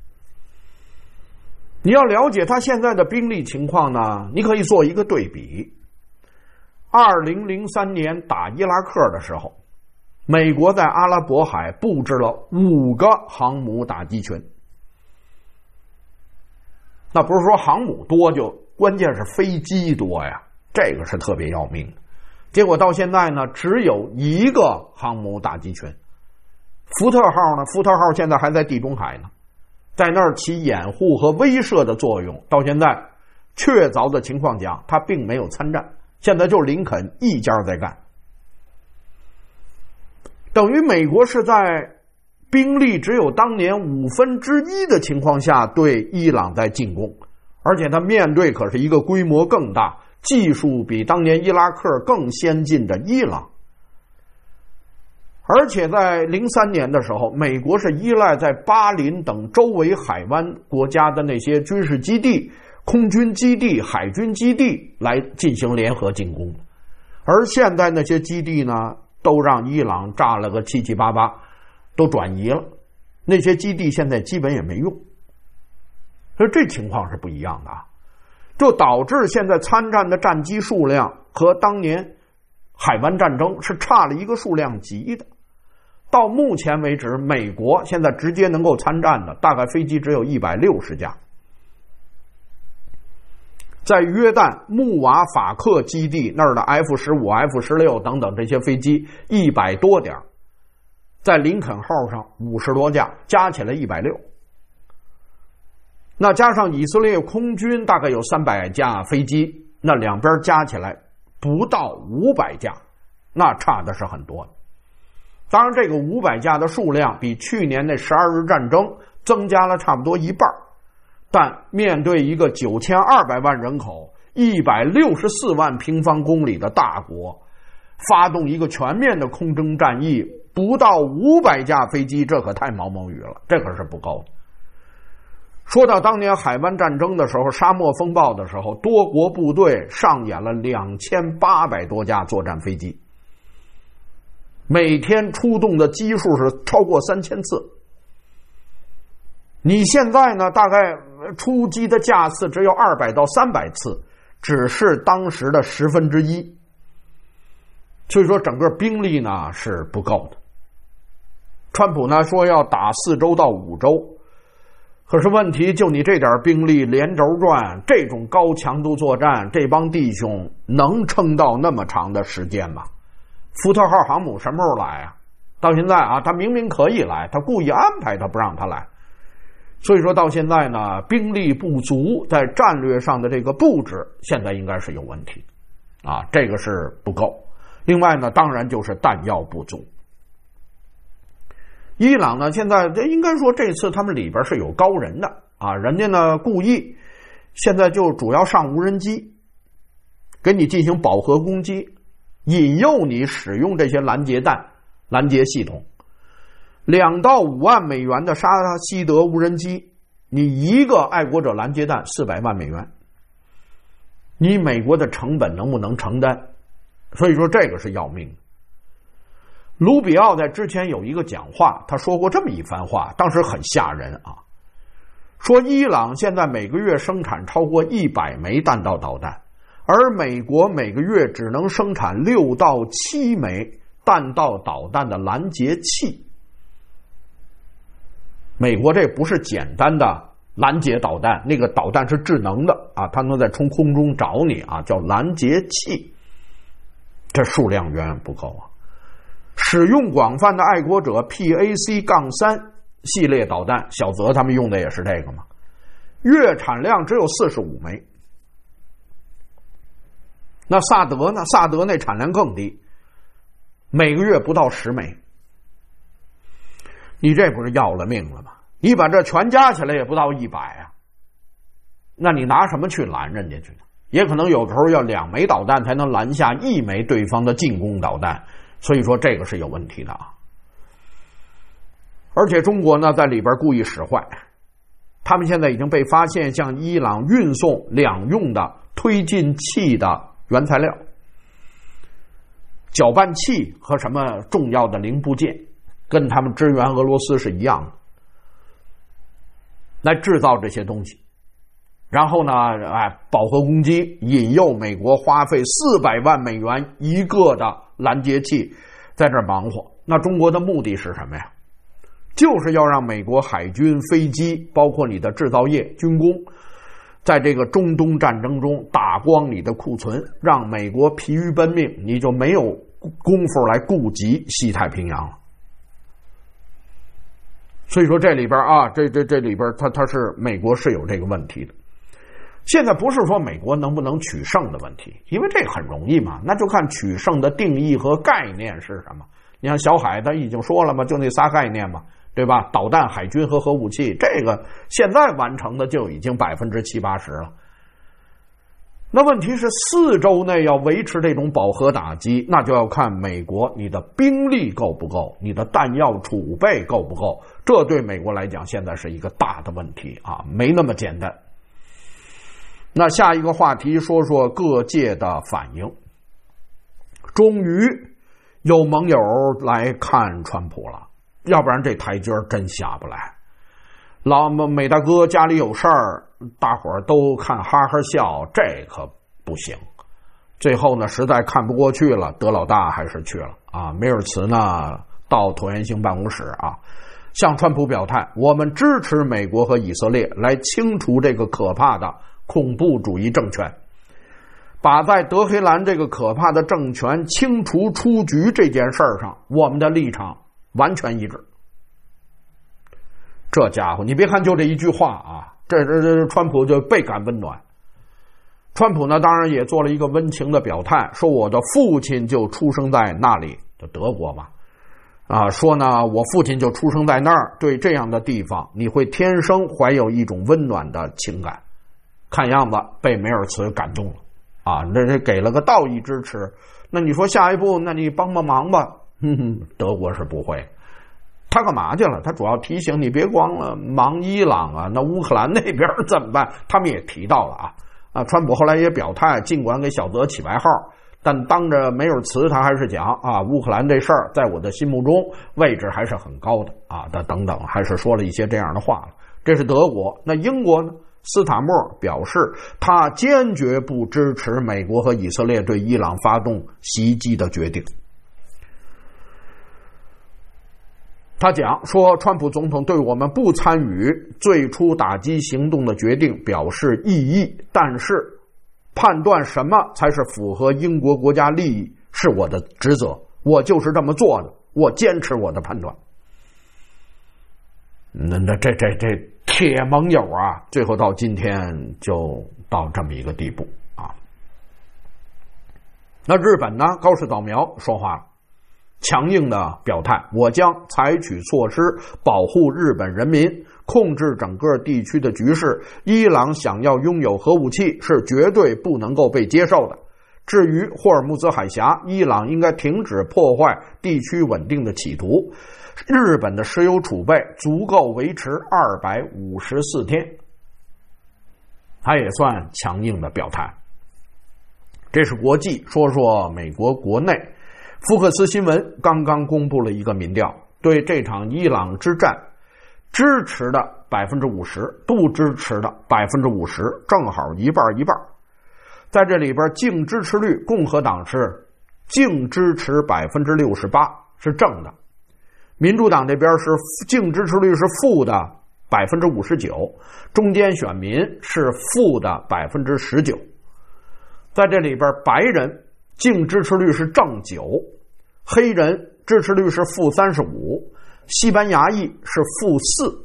你要了解他现在的兵力情况呢，你可以做一个对比。2003年打伊拉克的时候，美国在阿拉伯海布置了5个航母打击群。那不是说航母多，就关键是飞机多呀，这个是特别要命的。结果到现在呢，只有1个航母打击群。福特号呢，福特号现在还在地中海呢，在那儿起掩护和威慑的作用。到现在确凿的情况讲，他并没有参战，现在就是林肯一家在干。等于美国是在兵力只有当年1/5的情况下对伊朗在进攻，而且他面对可是一个规模更大、技术比当年伊拉克更先进的伊朗。而且在03年的时候，美国是依赖在巴林等周围海湾国家的那些军事基地、空军基地、海军基地来进行联合进攻，而现在那些基地呢，都让伊朗炸了个七七八八，都转移了，那些基地现在基本也没用。所以这情况是不一样的啊，就导致现在参战的战机数量和当年海湾战争是差了一个数量级的。到目前为止，美国现在直接能够参战的大概飞机只有160架。在约旦穆瓦法克基地那儿的 F-15、F-16 等等这些飞机100多点，在林肯号上50多架，加起来160。那加上以色列空军大概有300架飞机，那两边加起来不到500架，那差的是很多的。当然这个500架的数量比去年那12日战争增加了差不多1半，但面对一个9200万人口、164万平方公里的大国，发动一个全面的空中战役，不到500架飞机，这可太毛毛雨了，这可是不够的。说到当年海湾战争的时候，沙漠风暴的时候，多国部队上演了2800多架作战飞机，每天出动的机数是超过3000次。你现在呢，大概出击的架次只有200到300次，只是当时的1/10。所以说整个兵力呢是不够的。川普呢说要打4周到5周，可是问题就你这点兵力连轴转，这种高强度作战，这帮弟兄能撑到那么长的时间吗？福特号航母什么时候来啊？到现在啊，他明明可以来，他故意安排他不让他来。所以说到现在呢，兵力不足，在战略上的这个布置现在应该是有问题啊，这个是不够。另外呢，当然就是弹药不足。伊朗呢，现在应该说这次他们里边是有高人的啊，人家呢故意现在就主要上无人机，给你进行饱和攻击。 引诱你使用这些拦截弹、拦截系统。2到5万美元的沙希德无人机，你一个爱国者拦截弹400万美元，你美国的成本能不能承担？所以说这个是要命的。卢比奥在之前有一个讲话，他说过这么一番话，当时很吓人啊，说伊朗现在每个月生产超过100枚弹道导弹，而美国每个月只能生产6到7枚弹道导弹的拦截器。美国这不是简单的拦截导弹，那个导弹是智能的啊，它能在从空中找你啊，叫拦截器。这数量远远不够啊！使用广泛的爱国者 PAC-3 系列导弹，小泽他们用的也是这个嘛，月产量只有45枚。那萨德呢？萨德那产量更低，每个月不到10枚。你这不是要了命了吗？你把这全加起来也不到100啊，那你拿什么去拦人家去呢？也可能有时候要2枚导弹才能拦下1枚对方的进攻导弹，所以说这个是有问题的啊。而且中国呢在里边故意使坏，他们现在已经被发现向伊朗运送两用的推进器的原材料、搅拌器和什么重要的零部件，跟他们支援俄罗斯是一样的，来制造这些东西。然后呢，饱和攻击，引诱美国花费400万美元一个的拦截器在这儿忙活。那中国的目的是什么呀？就是要让美国海军、飞机，包括你的制造业、军工，在这个中东战争中打光你的库存，让美国疲于奔命，你就没有功夫来顾及西太平洋了。所以说这里边啊，这里边它是美国是有这个问题的。现在不是说美国能不能取胜的问题，因为这很容易嘛，那就看取胜的定义和概念是什么。你像小海他已经说了嘛，就那仨概念嘛，对吧？导弹、海军和核武器，这个现在完成的就已经70%-80%了。那问题是4周内要维持这种饱和打击，那就要看美国你的兵力够不够，你的弹药储备够不够，这对美国来讲现在是一个大的问题啊，没那么简单。那下一个话题说说各界的反应。终于有盟友来看川普了，要不然这台阶真下不来。老美大哥家里有事儿，大伙儿都看哈哈笑，这可不行。最后呢，实在看不过去了，德老大还是去了啊。梅尔茨呢到椭圆形办公室啊，向川普表态，我们支持美国和以色列来清除这个可怕的恐怖主义政权，把在德黑兰这个可怕的政权清除出局这件事上，我们的立场完全一致。这家伙，你别看就这一句话啊，这川普就倍感温暖。川普呢，当然也做了一个温情的表态，说我的父亲就出生在那里，就德国嘛，说呢，我父亲就出生在那儿，对这样的地方，你会天生怀有一种温暖的情感。看样子被梅尔茨感动了啊，这给了个道义支持。那你说下一步，那你帮帮忙吧？德国是不会。他干嘛去了？他主要提醒你别光了忙伊朗啊，那乌克兰那边怎么办？他们也提到了啊。川普后来也表态，尽管给小泽起外号，但当着梅尔茨他还是讲啊，乌克兰这事儿在我的心目中位置还是很高的啊，等等，还是说了一些这样的话了。这是德国。那英国呢？斯塔默表示，他坚决不支持美国和以色列对伊朗发动袭击的决定。他讲说，川普总统对我们不参与最初打击行动的决定表示异议，但是判断什么才是符合英国国家利益是我的职责，我就是这么做的，我坚持我的判断。这铁盟友啊，最后到今天就到这么一个地步啊。那日本呢，高市早苗说话了，强硬的表态，我将采取措施保护日本人民，控制整个地区的局势。伊朗想要拥有核武器是绝对不能够被接受的， 至于霍尔木兹海峡，伊朗应该停止破坏地区稳定的企图。日本的石油储备足够维持254天，他也算强硬的表态。这是国际，说说美国国内。福克斯新闻刚刚公布了一个民调，对这场伊朗之战支持的50%，不支持的50%，正好一半一半。在这里边净支持率，共和党是净支持68%，是正的。民主党这边是净支持率是负的59%，中间选民是负的19%。在这里边白人净支持率是正9%，黑人支持率是负35%，西班牙裔是负4%。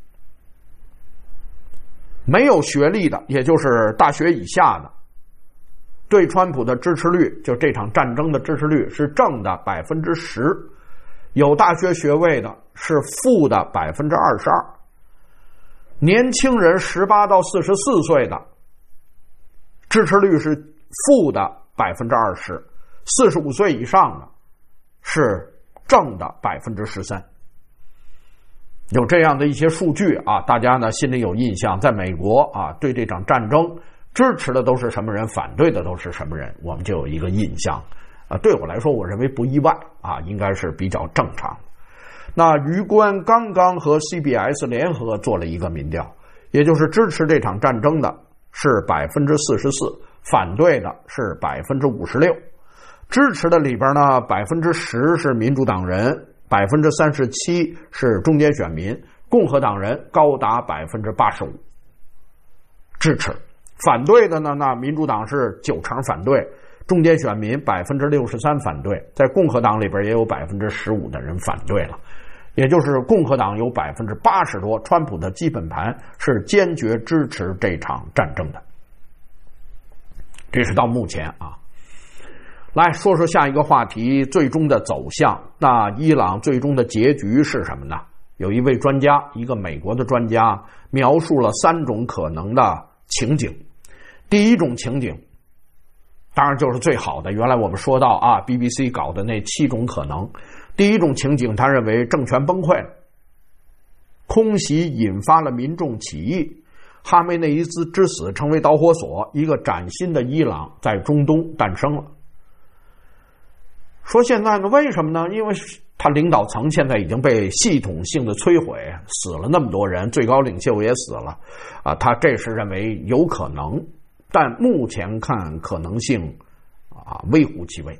没有学历的，也就是大学以下的，对川普的支持率，就这场战争的支持率是正的10%，有大学学位的是负的22%，年轻人18到44岁的支持率是负的20%，45岁以上的是正的13%。有这样的一些数据啊，大家呢心里有印象。在美国啊，对这场战争支持的都是什么人，反对的都是什么人，我们就有一个印象。对我来说，我认为不意外啊，应该是比较正常。那余官刚刚和 CBS 联合做了一个民调，也就是支持这场战争的是44%，反对的是56%。支持的里边呢，10%是民主党人，37%是中间选民，共和党人高达85%支持。反对的呢，那民主党是90%反对，中间选民63%反对，在共和党里边也有15%的人反对了，也就是共和党有80%多，川普的基本盘是坚决支持这场战争的。这是到目前啊。来说说下一个话题，最终的走向。那伊朗最终的结局是什么呢？有一位专家，一个美国的专家描述了3种可能的情景。第一种情景当然就是最好的，原来我们说到啊 BBC 搞的那7种可能。第一种情景，他认为政权崩溃了，空袭引发了民众起义，哈梅内伊之死成为导火索，一个崭新的伊朗在中东诞生了。说现在呢，为什么呢？因为他领导层现在已经被系统性的摧毁，死了那么多人，最高领袖也死了啊，他这是认为有可能，但目前看可能性微乎其微。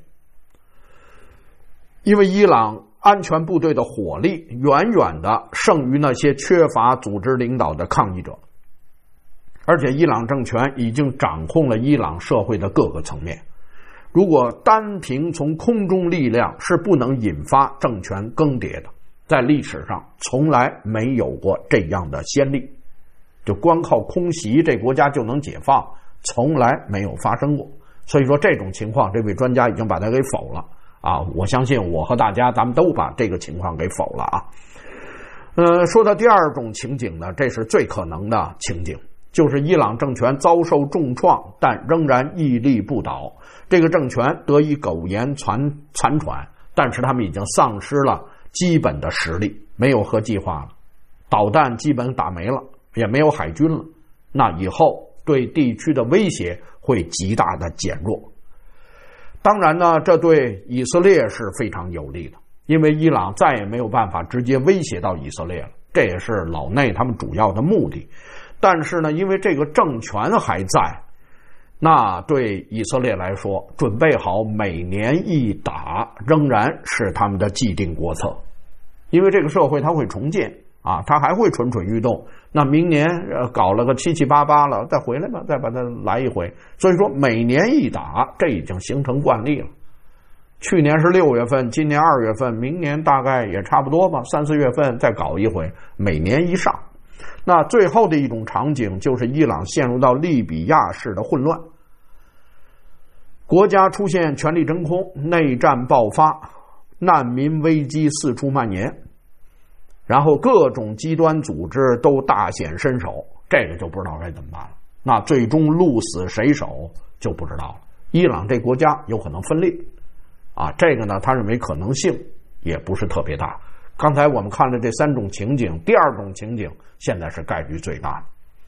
因为伊朗安全部队的火力远远的胜于那些缺乏组织领导的抗议者，而且伊朗政权已经掌控了伊朗社会的各个层面。如果单凭从空中力量是不能引发政权更迭的，在历史上从来没有过这样的先例，就光靠空袭这国家就能解放，从来没有发生过。所以说这种情况，这位专家已经把它给否了啊！我相信我和大家咱们都把这个情况给否了啊。说到第二种情景呢，这是最可能的情景，就是伊朗政权遭受重创，但仍然屹立不倒。这个政权得以苟延残喘，但是他们已经丧失了基本的实力，没有核计划了，导弹基本打没了，也没有海军了。那以后对地区的威胁会极大的减弱。当然呢，这对以色列是非常有利的，因为伊朗再也没有办法直接威胁到以色列了，这也是老内他们主要的目的。但是呢，因为这个政权还在，那对以色列来说，准备好每年一打仍然是他们的既定国策。因为这个社会它会重建啊，它还会蠢蠢欲动，那明年搞了个七七八八了，再回来吧，再把它来一回。所以说每年一打，这已经形成惯例了。去年是6月份，今年2月份，明年大概也差不多吧，3、4月份再搞一回，每年一上。那最后的一种场景就是伊朗陷入到利比亚式的混乱，国家出现权力真空，内战爆发，难民危机四处蔓延，然后各种极端组织都大显身手，这个就不知道该怎么办了。那最终鹿死谁手就不知道了。 伊朗这国家有可能分裂啊，这个呢他认为可能性也不是特别大。刚才我们看了这3种情景，第2种情景现在是概率最大的。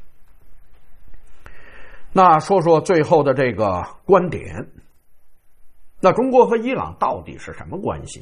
那说说最后的这个观点，那中国和伊朗到底是什么关系？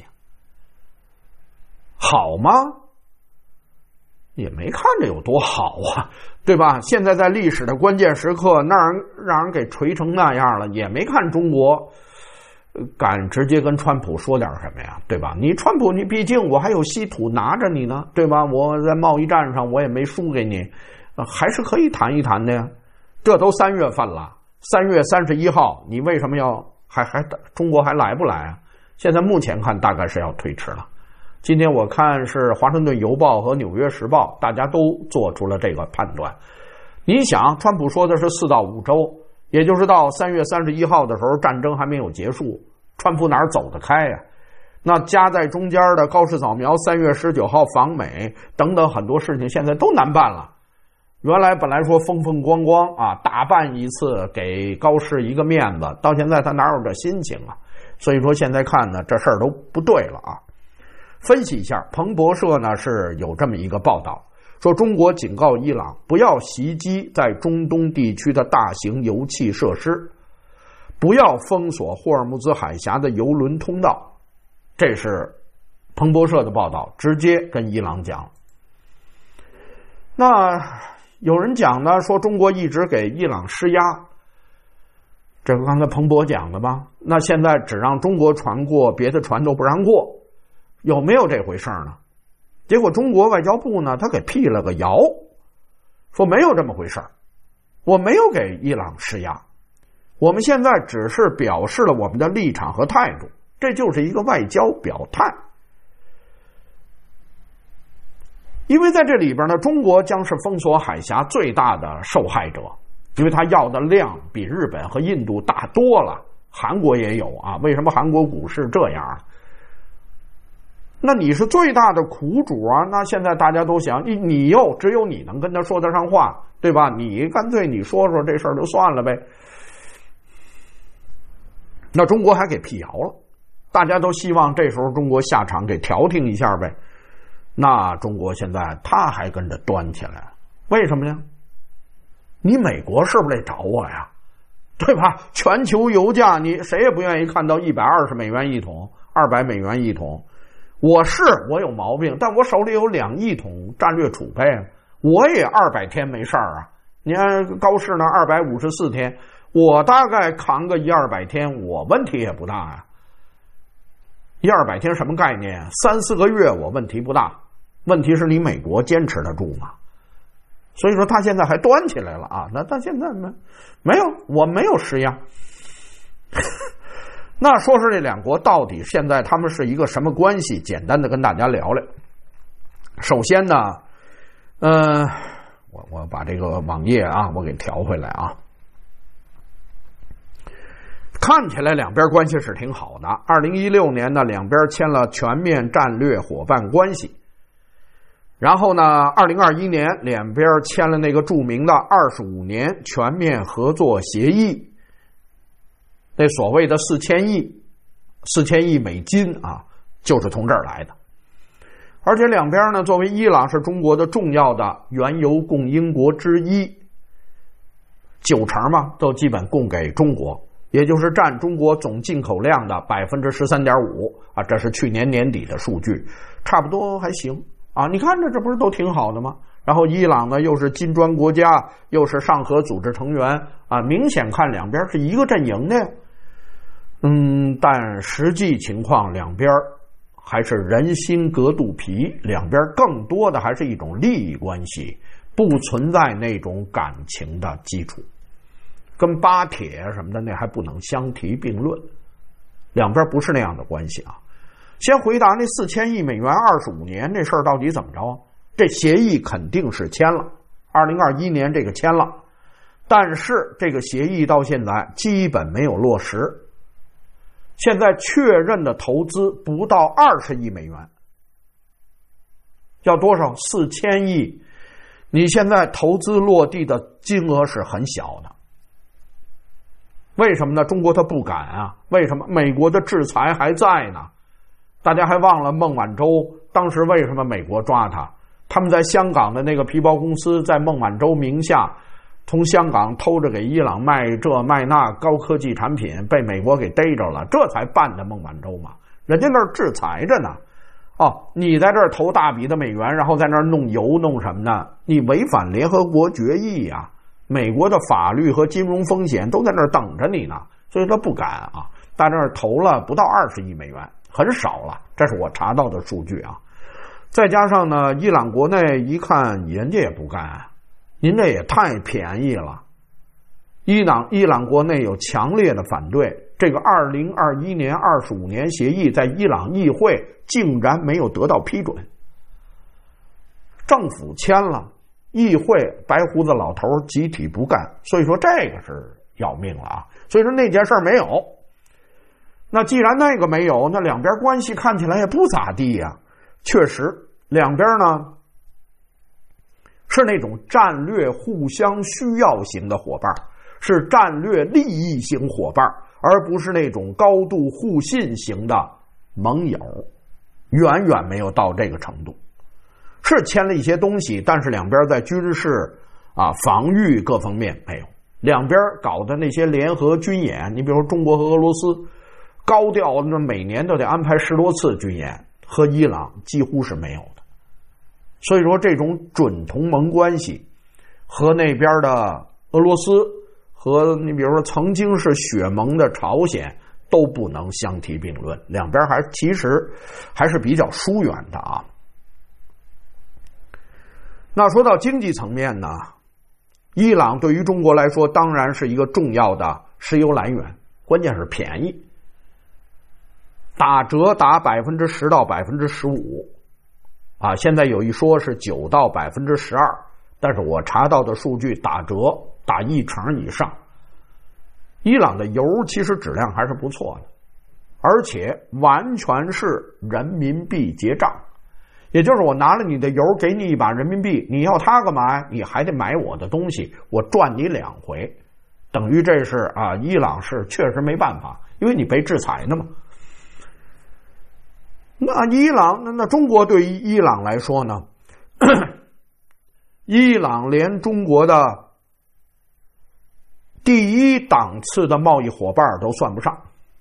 好吗？也没看着有多好啊，对吧？现在在历史的关键时刻，让人给锤成那样了，也没看中国敢直接跟川普说点什么呀，对吧？你川普，你毕竟我还有稀土拿着你呢，对吧？我在贸易战上我也没输给你，还是可以谈一谈的呀。这都3月份了，3月31号，你为什么要中国还来不来啊？现在目前看大概是要推迟了。今天我看是华盛顿邮报和纽约时报，大家都做出了这个判断。你想，川普说的是4到5周，也就是到3月31号的时候，战争还没有结束，川普哪儿走得开呀？那夹在中间的高市早苗3月19号访美等等很多事情，现在都难办了。原来本来说风风光光啊，大办一次给高市一个面子，到现在他哪有这心情啊？所以说现在看呢，这事儿都不对了啊。分析一下，彭博社呢是有这么一个报道，说中国警告伊朗不要袭击在中东地区的大型油气设施，不要封锁霍尔木兹海峡的油轮通道。这是彭博社的报道，直接跟伊朗讲。那有人讲呢，说中国一直给伊朗施压，这不刚才彭博讲的吗？那现在只让中国船过，别的船都不让过，有没有这回事呢？结果中国外交部呢，他给辟了个谣，说没有这么回事，我没有给伊朗施压，我们现在只是表示了我们的立场和态度，这就是一个外交表态。因为在这里边呢，中国将是封锁海峡最大的受害者，因为它要的量比日本和印度大多了，韩国也有啊。为什么韩国股市这样？那你是最大的苦主啊！那现在大家都想，只有你能跟他说得上话，对吧？你干脆你说说这事儿就算了呗。那中国还给辟谣了，大家都希望这时候中国下场给调停一下呗。那中国现在他还跟着端起来了，为什么呢？你美国是不是得找我呀？对吧？全球油价你谁也不愿意看到120美元一桶，200美元一桶。我有毛病，但我手里有2亿桶战略储备，我也200天没事儿啊。你看高市呢254天，我大概扛个100-200天，我问题也不大呀。100-200天什么概念？3-4个月我问题不大，问题是你美国坚持得住吗？所以说他现在还端起来了啊。那他现在没有，我没有施压。那说说这2国到底现在他们是一个什么关系？简单的跟大家聊聊。首先呢，我把这个网页啊，我给调回来啊。看起来2边关系是挺好的。2016年呢，2边签了全面战略伙伴关系。然后呢，2021年2边签了那个著名的25年全面合作协议。那所谓的4000亿美金啊，就是从这儿来的。而且2边呢，作为伊朗是中国的重要的原油供应国之一，90%嘛，都基本供给中国，也就是占中国总进口量的13.5%啊，这是去年年底的数据，差不多还行啊。你看这不是都挺好的吗？然后伊朗呢又是金砖国家，又是上合组织成员啊，明显看2边是一个阵营的。但实际情况2边还是人心隔肚皮，2边更多的还是一种利益关系，不存在那种感情的基础，跟巴铁什么的那还不能相提并论，2边不是那样的关系啊。先回答那4000亿美元25年这事儿到底怎么着？这协议肯定是签了，2021年这个签了，但是这个协议到现在基本没有落实。现在确认的投资不到20亿美元，要多少？4000亿。你现在投资落地的金额是很小的。 为什么呢？中国他不敢啊。为什么？美国的制裁还在呢。大家还忘了孟晚舟当时为什么美国抓他？他们在香港的那个皮包公司在孟晚舟名下从香港偷着给伊朗卖这卖那高科技产品，被美国给逮着了，这才办的孟晚舟嘛。人家那儿制裁着呢。你在这儿投大笔的美元，然后在那儿弄油弄什么呢？你违反联合国决议啊！美国的法律和金融风险都在那儿等着你呢，所以他不敢啊。在那儿投了不到20亿美元，很少了，这是我查到的数据啊。再加上呢，伊朗国内一看人家也不干，您这也太便宜了。伊朗国内有强烈的反对，这个2021年25年协议在伊朗议会竟然没有得到批准，政府签了，议会白胡子老头集体不干，所以说这个是要命了啊！所以说那件事没有。那既然那个没有，那两边关系看起来也不咋地呀。确实，两边呢是那种战略互相需要型的伙伴，是战略利益型伙伴，而不是那种高度互信型的盟友，远远没有到这个程度。是签了一些东西，但是两边在军事防御各方面没有。两边搞的那些联合军演，你比如说中国和俄罗斯高调的每年都得安排10多次军演，和伊朗几乎是没有的。所以说这种准同盟关系和那边的俄罗斯和你比如说曾经是血盟的朝鲜都不能相提并论，两边其实还是比较疏远的啊。那说到经济层面呢，伊朗对于中国来说当然是一个重要的石油来源，关键是便宜，打折打 10% 到 15%现在有一说是9到 12%， 但是我查到的数据打折打1成以上。伊朗的油其实质量还是不错的，而且完全是人民币结账，也就是我拿了你的油给你一把人民币，你要它干嘛？你还得买我的东西，我赚你2回，等于这是伊朗是确实没办法，因为你被制裁呢嘛。那中国对于伊朗来说呢，伊朗连中国的第1档次的贸易伙伴都算不上，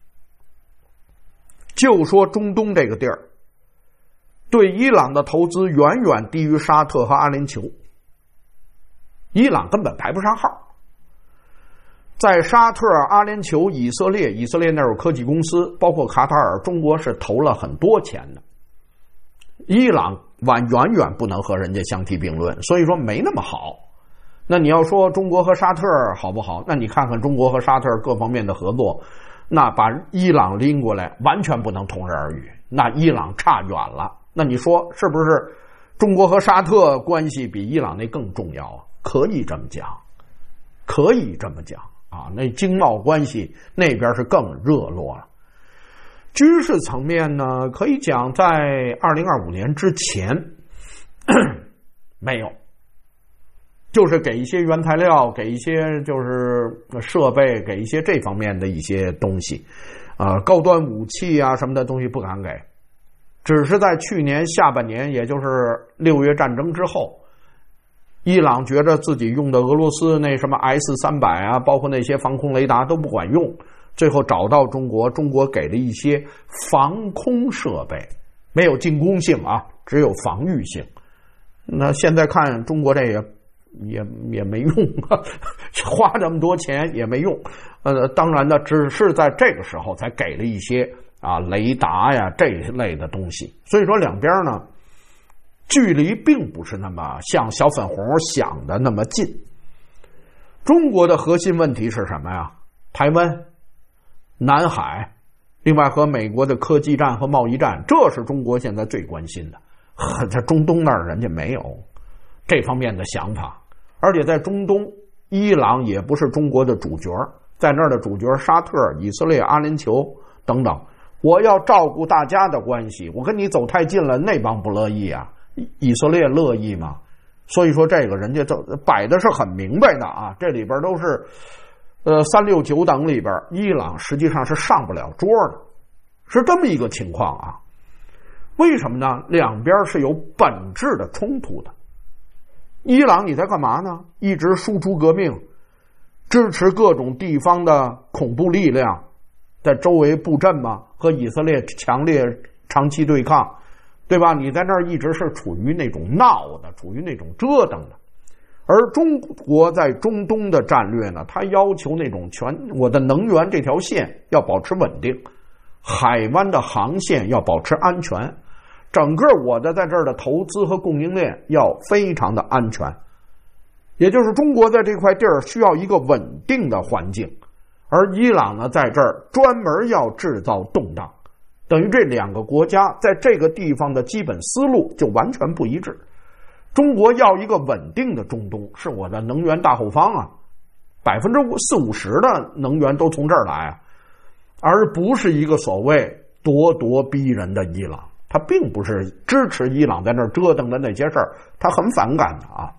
就说中东这个地儿，对伊朗的投资远远低于沙特和阿联酋，伊朗根本排不上号。在沙特、阿联酋、以色列那有科技公司，包括卡塔尔，中国是投了很多钱的。伊朗远远不能和人家相提并论，所以说没那么好。那你要说中国和沙特好不好？那你看看中国和沙特各方面的合作，那把伊朗拎过来完全不能同日而语，那伊朗差远了。那你说是不是中国和沙特关系比伊朗那更重要啊？可以这么讲，可以这么讲那经贸关系那边是更热络了。军事层面呢，可以讲在2025年之前没有，就是给一些原材料，给一些就是设备，给一些这方面的一些东西高端武器什么的东西不敢给，只是在去年下半年，也就是6月战争之后，伊朗觉得自己用的俄罗斯那什么 S-300包括那些防空雷达都不管用，最后找到中国，中国给了一些防空设备，没有进攻性只有防御性。那现在看中国这也没用花这么多钱也没用。当然呢，只是在这个时候才给了一些雷达这一类的东西。所以说两边呢，距离并不是那么像小粉红想的那么近。中国的核心问题是什么呀？台湾、南海，另外和美国的科技战和贸易战，这是中国现在最关心的。在中东那儿人家没有这方面的想法，而且在中东，伊朗也不是中国的主角，在那儿的主角沙特、以色列、阿联酋等等，我要照顾大家的关系，我跟你走太近了，那帮不乐意以色列乐意吗？所以说这个人家摆的是很明白的这里边都是 369等里边，伊朗实际上是上不了桌的，是这么一个情况啊。为什么呢？两边是有本质的冲突的。伊朗你在干嘛呢？一直输出革命，支持各种地方的恐怖力量在周围布阵嘛，和以色列强烈长期对抗，对吧？你在那儿一直是处于那种闹的，处于那种折腾的。而中国在中东的战略呢，它要求那种我的能源这条线要保持稳定，海湾的航线要保持安全，整个我的在这儿的投资和供应链要非常的安全。也就是中国在这块地儿需要一个稳定的环境，而伊朗呢在这儿专门要制造动荡，等于这两个国家在这个地方的基本思路就完全不一致。中国要一个稳定的中东，是我的能源大后方啊，40%-50%的能源都从这儿来啊，而不是一个所谓咄咄逼人的伊朗。他并不是支持伊朗在那儿折腾的那些事儿，他很反感的啊。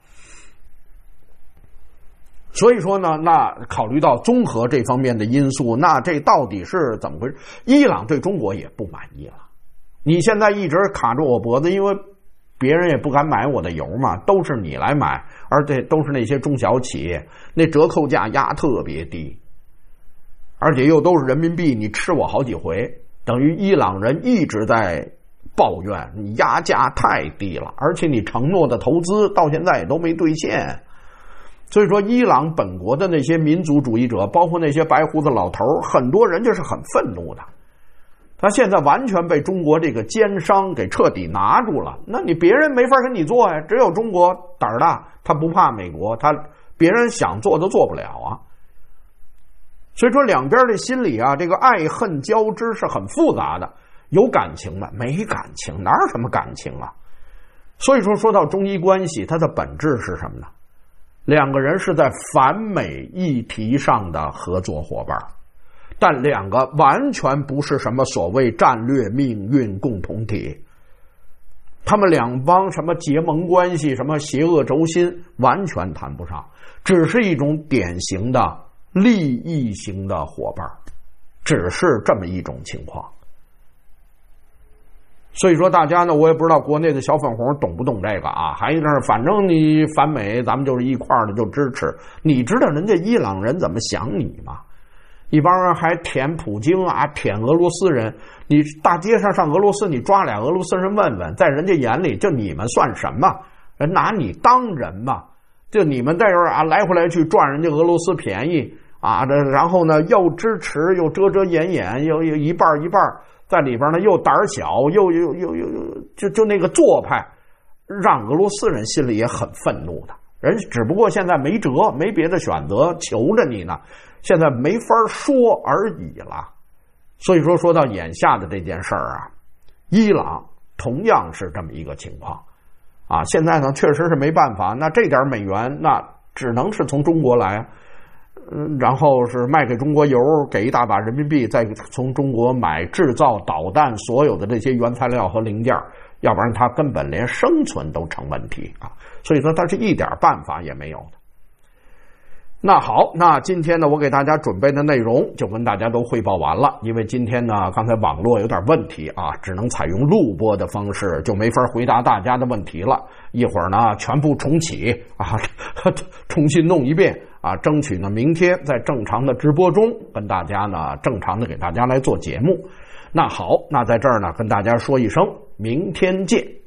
所以说呢，那考虑到综合这方面的因素，那这到底是怎么回事？伊朗对中国也不满意了。你现在一直卡着我脖子，因为别人也不敢买我的油嘛，都是你来买，而且都是那些中小企业，那折扣价压特别低，而且又都是人民币，你吃我好几回，等于伊朗人一直在抱怨你压价太低了，而且你承诺的投资到现在也都没兑现。所以说伊朗本国的那些民族主义者，包括那些白胡子老头，很多人就是很愤怒的。他现在完全被中国这个奸商给彻底拿住了，那你别人没法跟你做呀，只有中国胆儿大，他不怕美国，他别人想做都做不了啊。所以说两边的心理啊，这个爱恨交织是很复杂的。有感情吗？没感情，哪有什么感情啊？所以说到中伊关系，它的本质是什么呢？两个人是在反美议题上的合作伙伴，但两个完全不是什么所谓战略命运共同体。他们两方什么结盟关系，什么邪恶轴心，完全谈不上，只是一种典型的利益型的伙伴，只是这么一种情况。所以说大家呢，我也不知道国内的小粉红懂不懂这个啊，还有就是反正你反美，咱们就是一块的就支持。你知道人家伊朗人怎么想你吗？一帮人还舔普京啊，舔俄罗斯人。你大街上俄罗斯，你抓俩俄罗斯人问问，在人家眼里就你们算什么？人拿你当人吗？就你们在这儿啊，来回来去赚人家俄罗斯便宜啊，然后呢又支持又遮遮掩掩，又一半一半。在里边呢，又胆小，又就那个做派，让俄罗斯人心里也很愤怒的。人只不过现在没辙，没别的选择，求着你呢，现在没法说而已了。所以说到眼下的这件事儿啊，伊朗同样是这么一个情况啊。现在呢，确实是没办法，那这点美元那只能是从中国来。然后是卖给中国油，给一大把人民币，再从中国买制造导弹所有的这些原材料和零件，要不然它根本连生存都成问题啊！所以说它是一点办法也没有的。那好，那今天呢，我给大家准备的内容就跟大家都汇报完了。因为今天呢，刚才网络有点问题啊，只能采用录播的方式，就没法回答大家的问题了。一会儿呢，全部重启啊，重新弄一遍啊，争取呢明天在正常的直播中跟大家呢正常的给大家来做节目。那好，那在这儿呢跟大家说一声，明天见。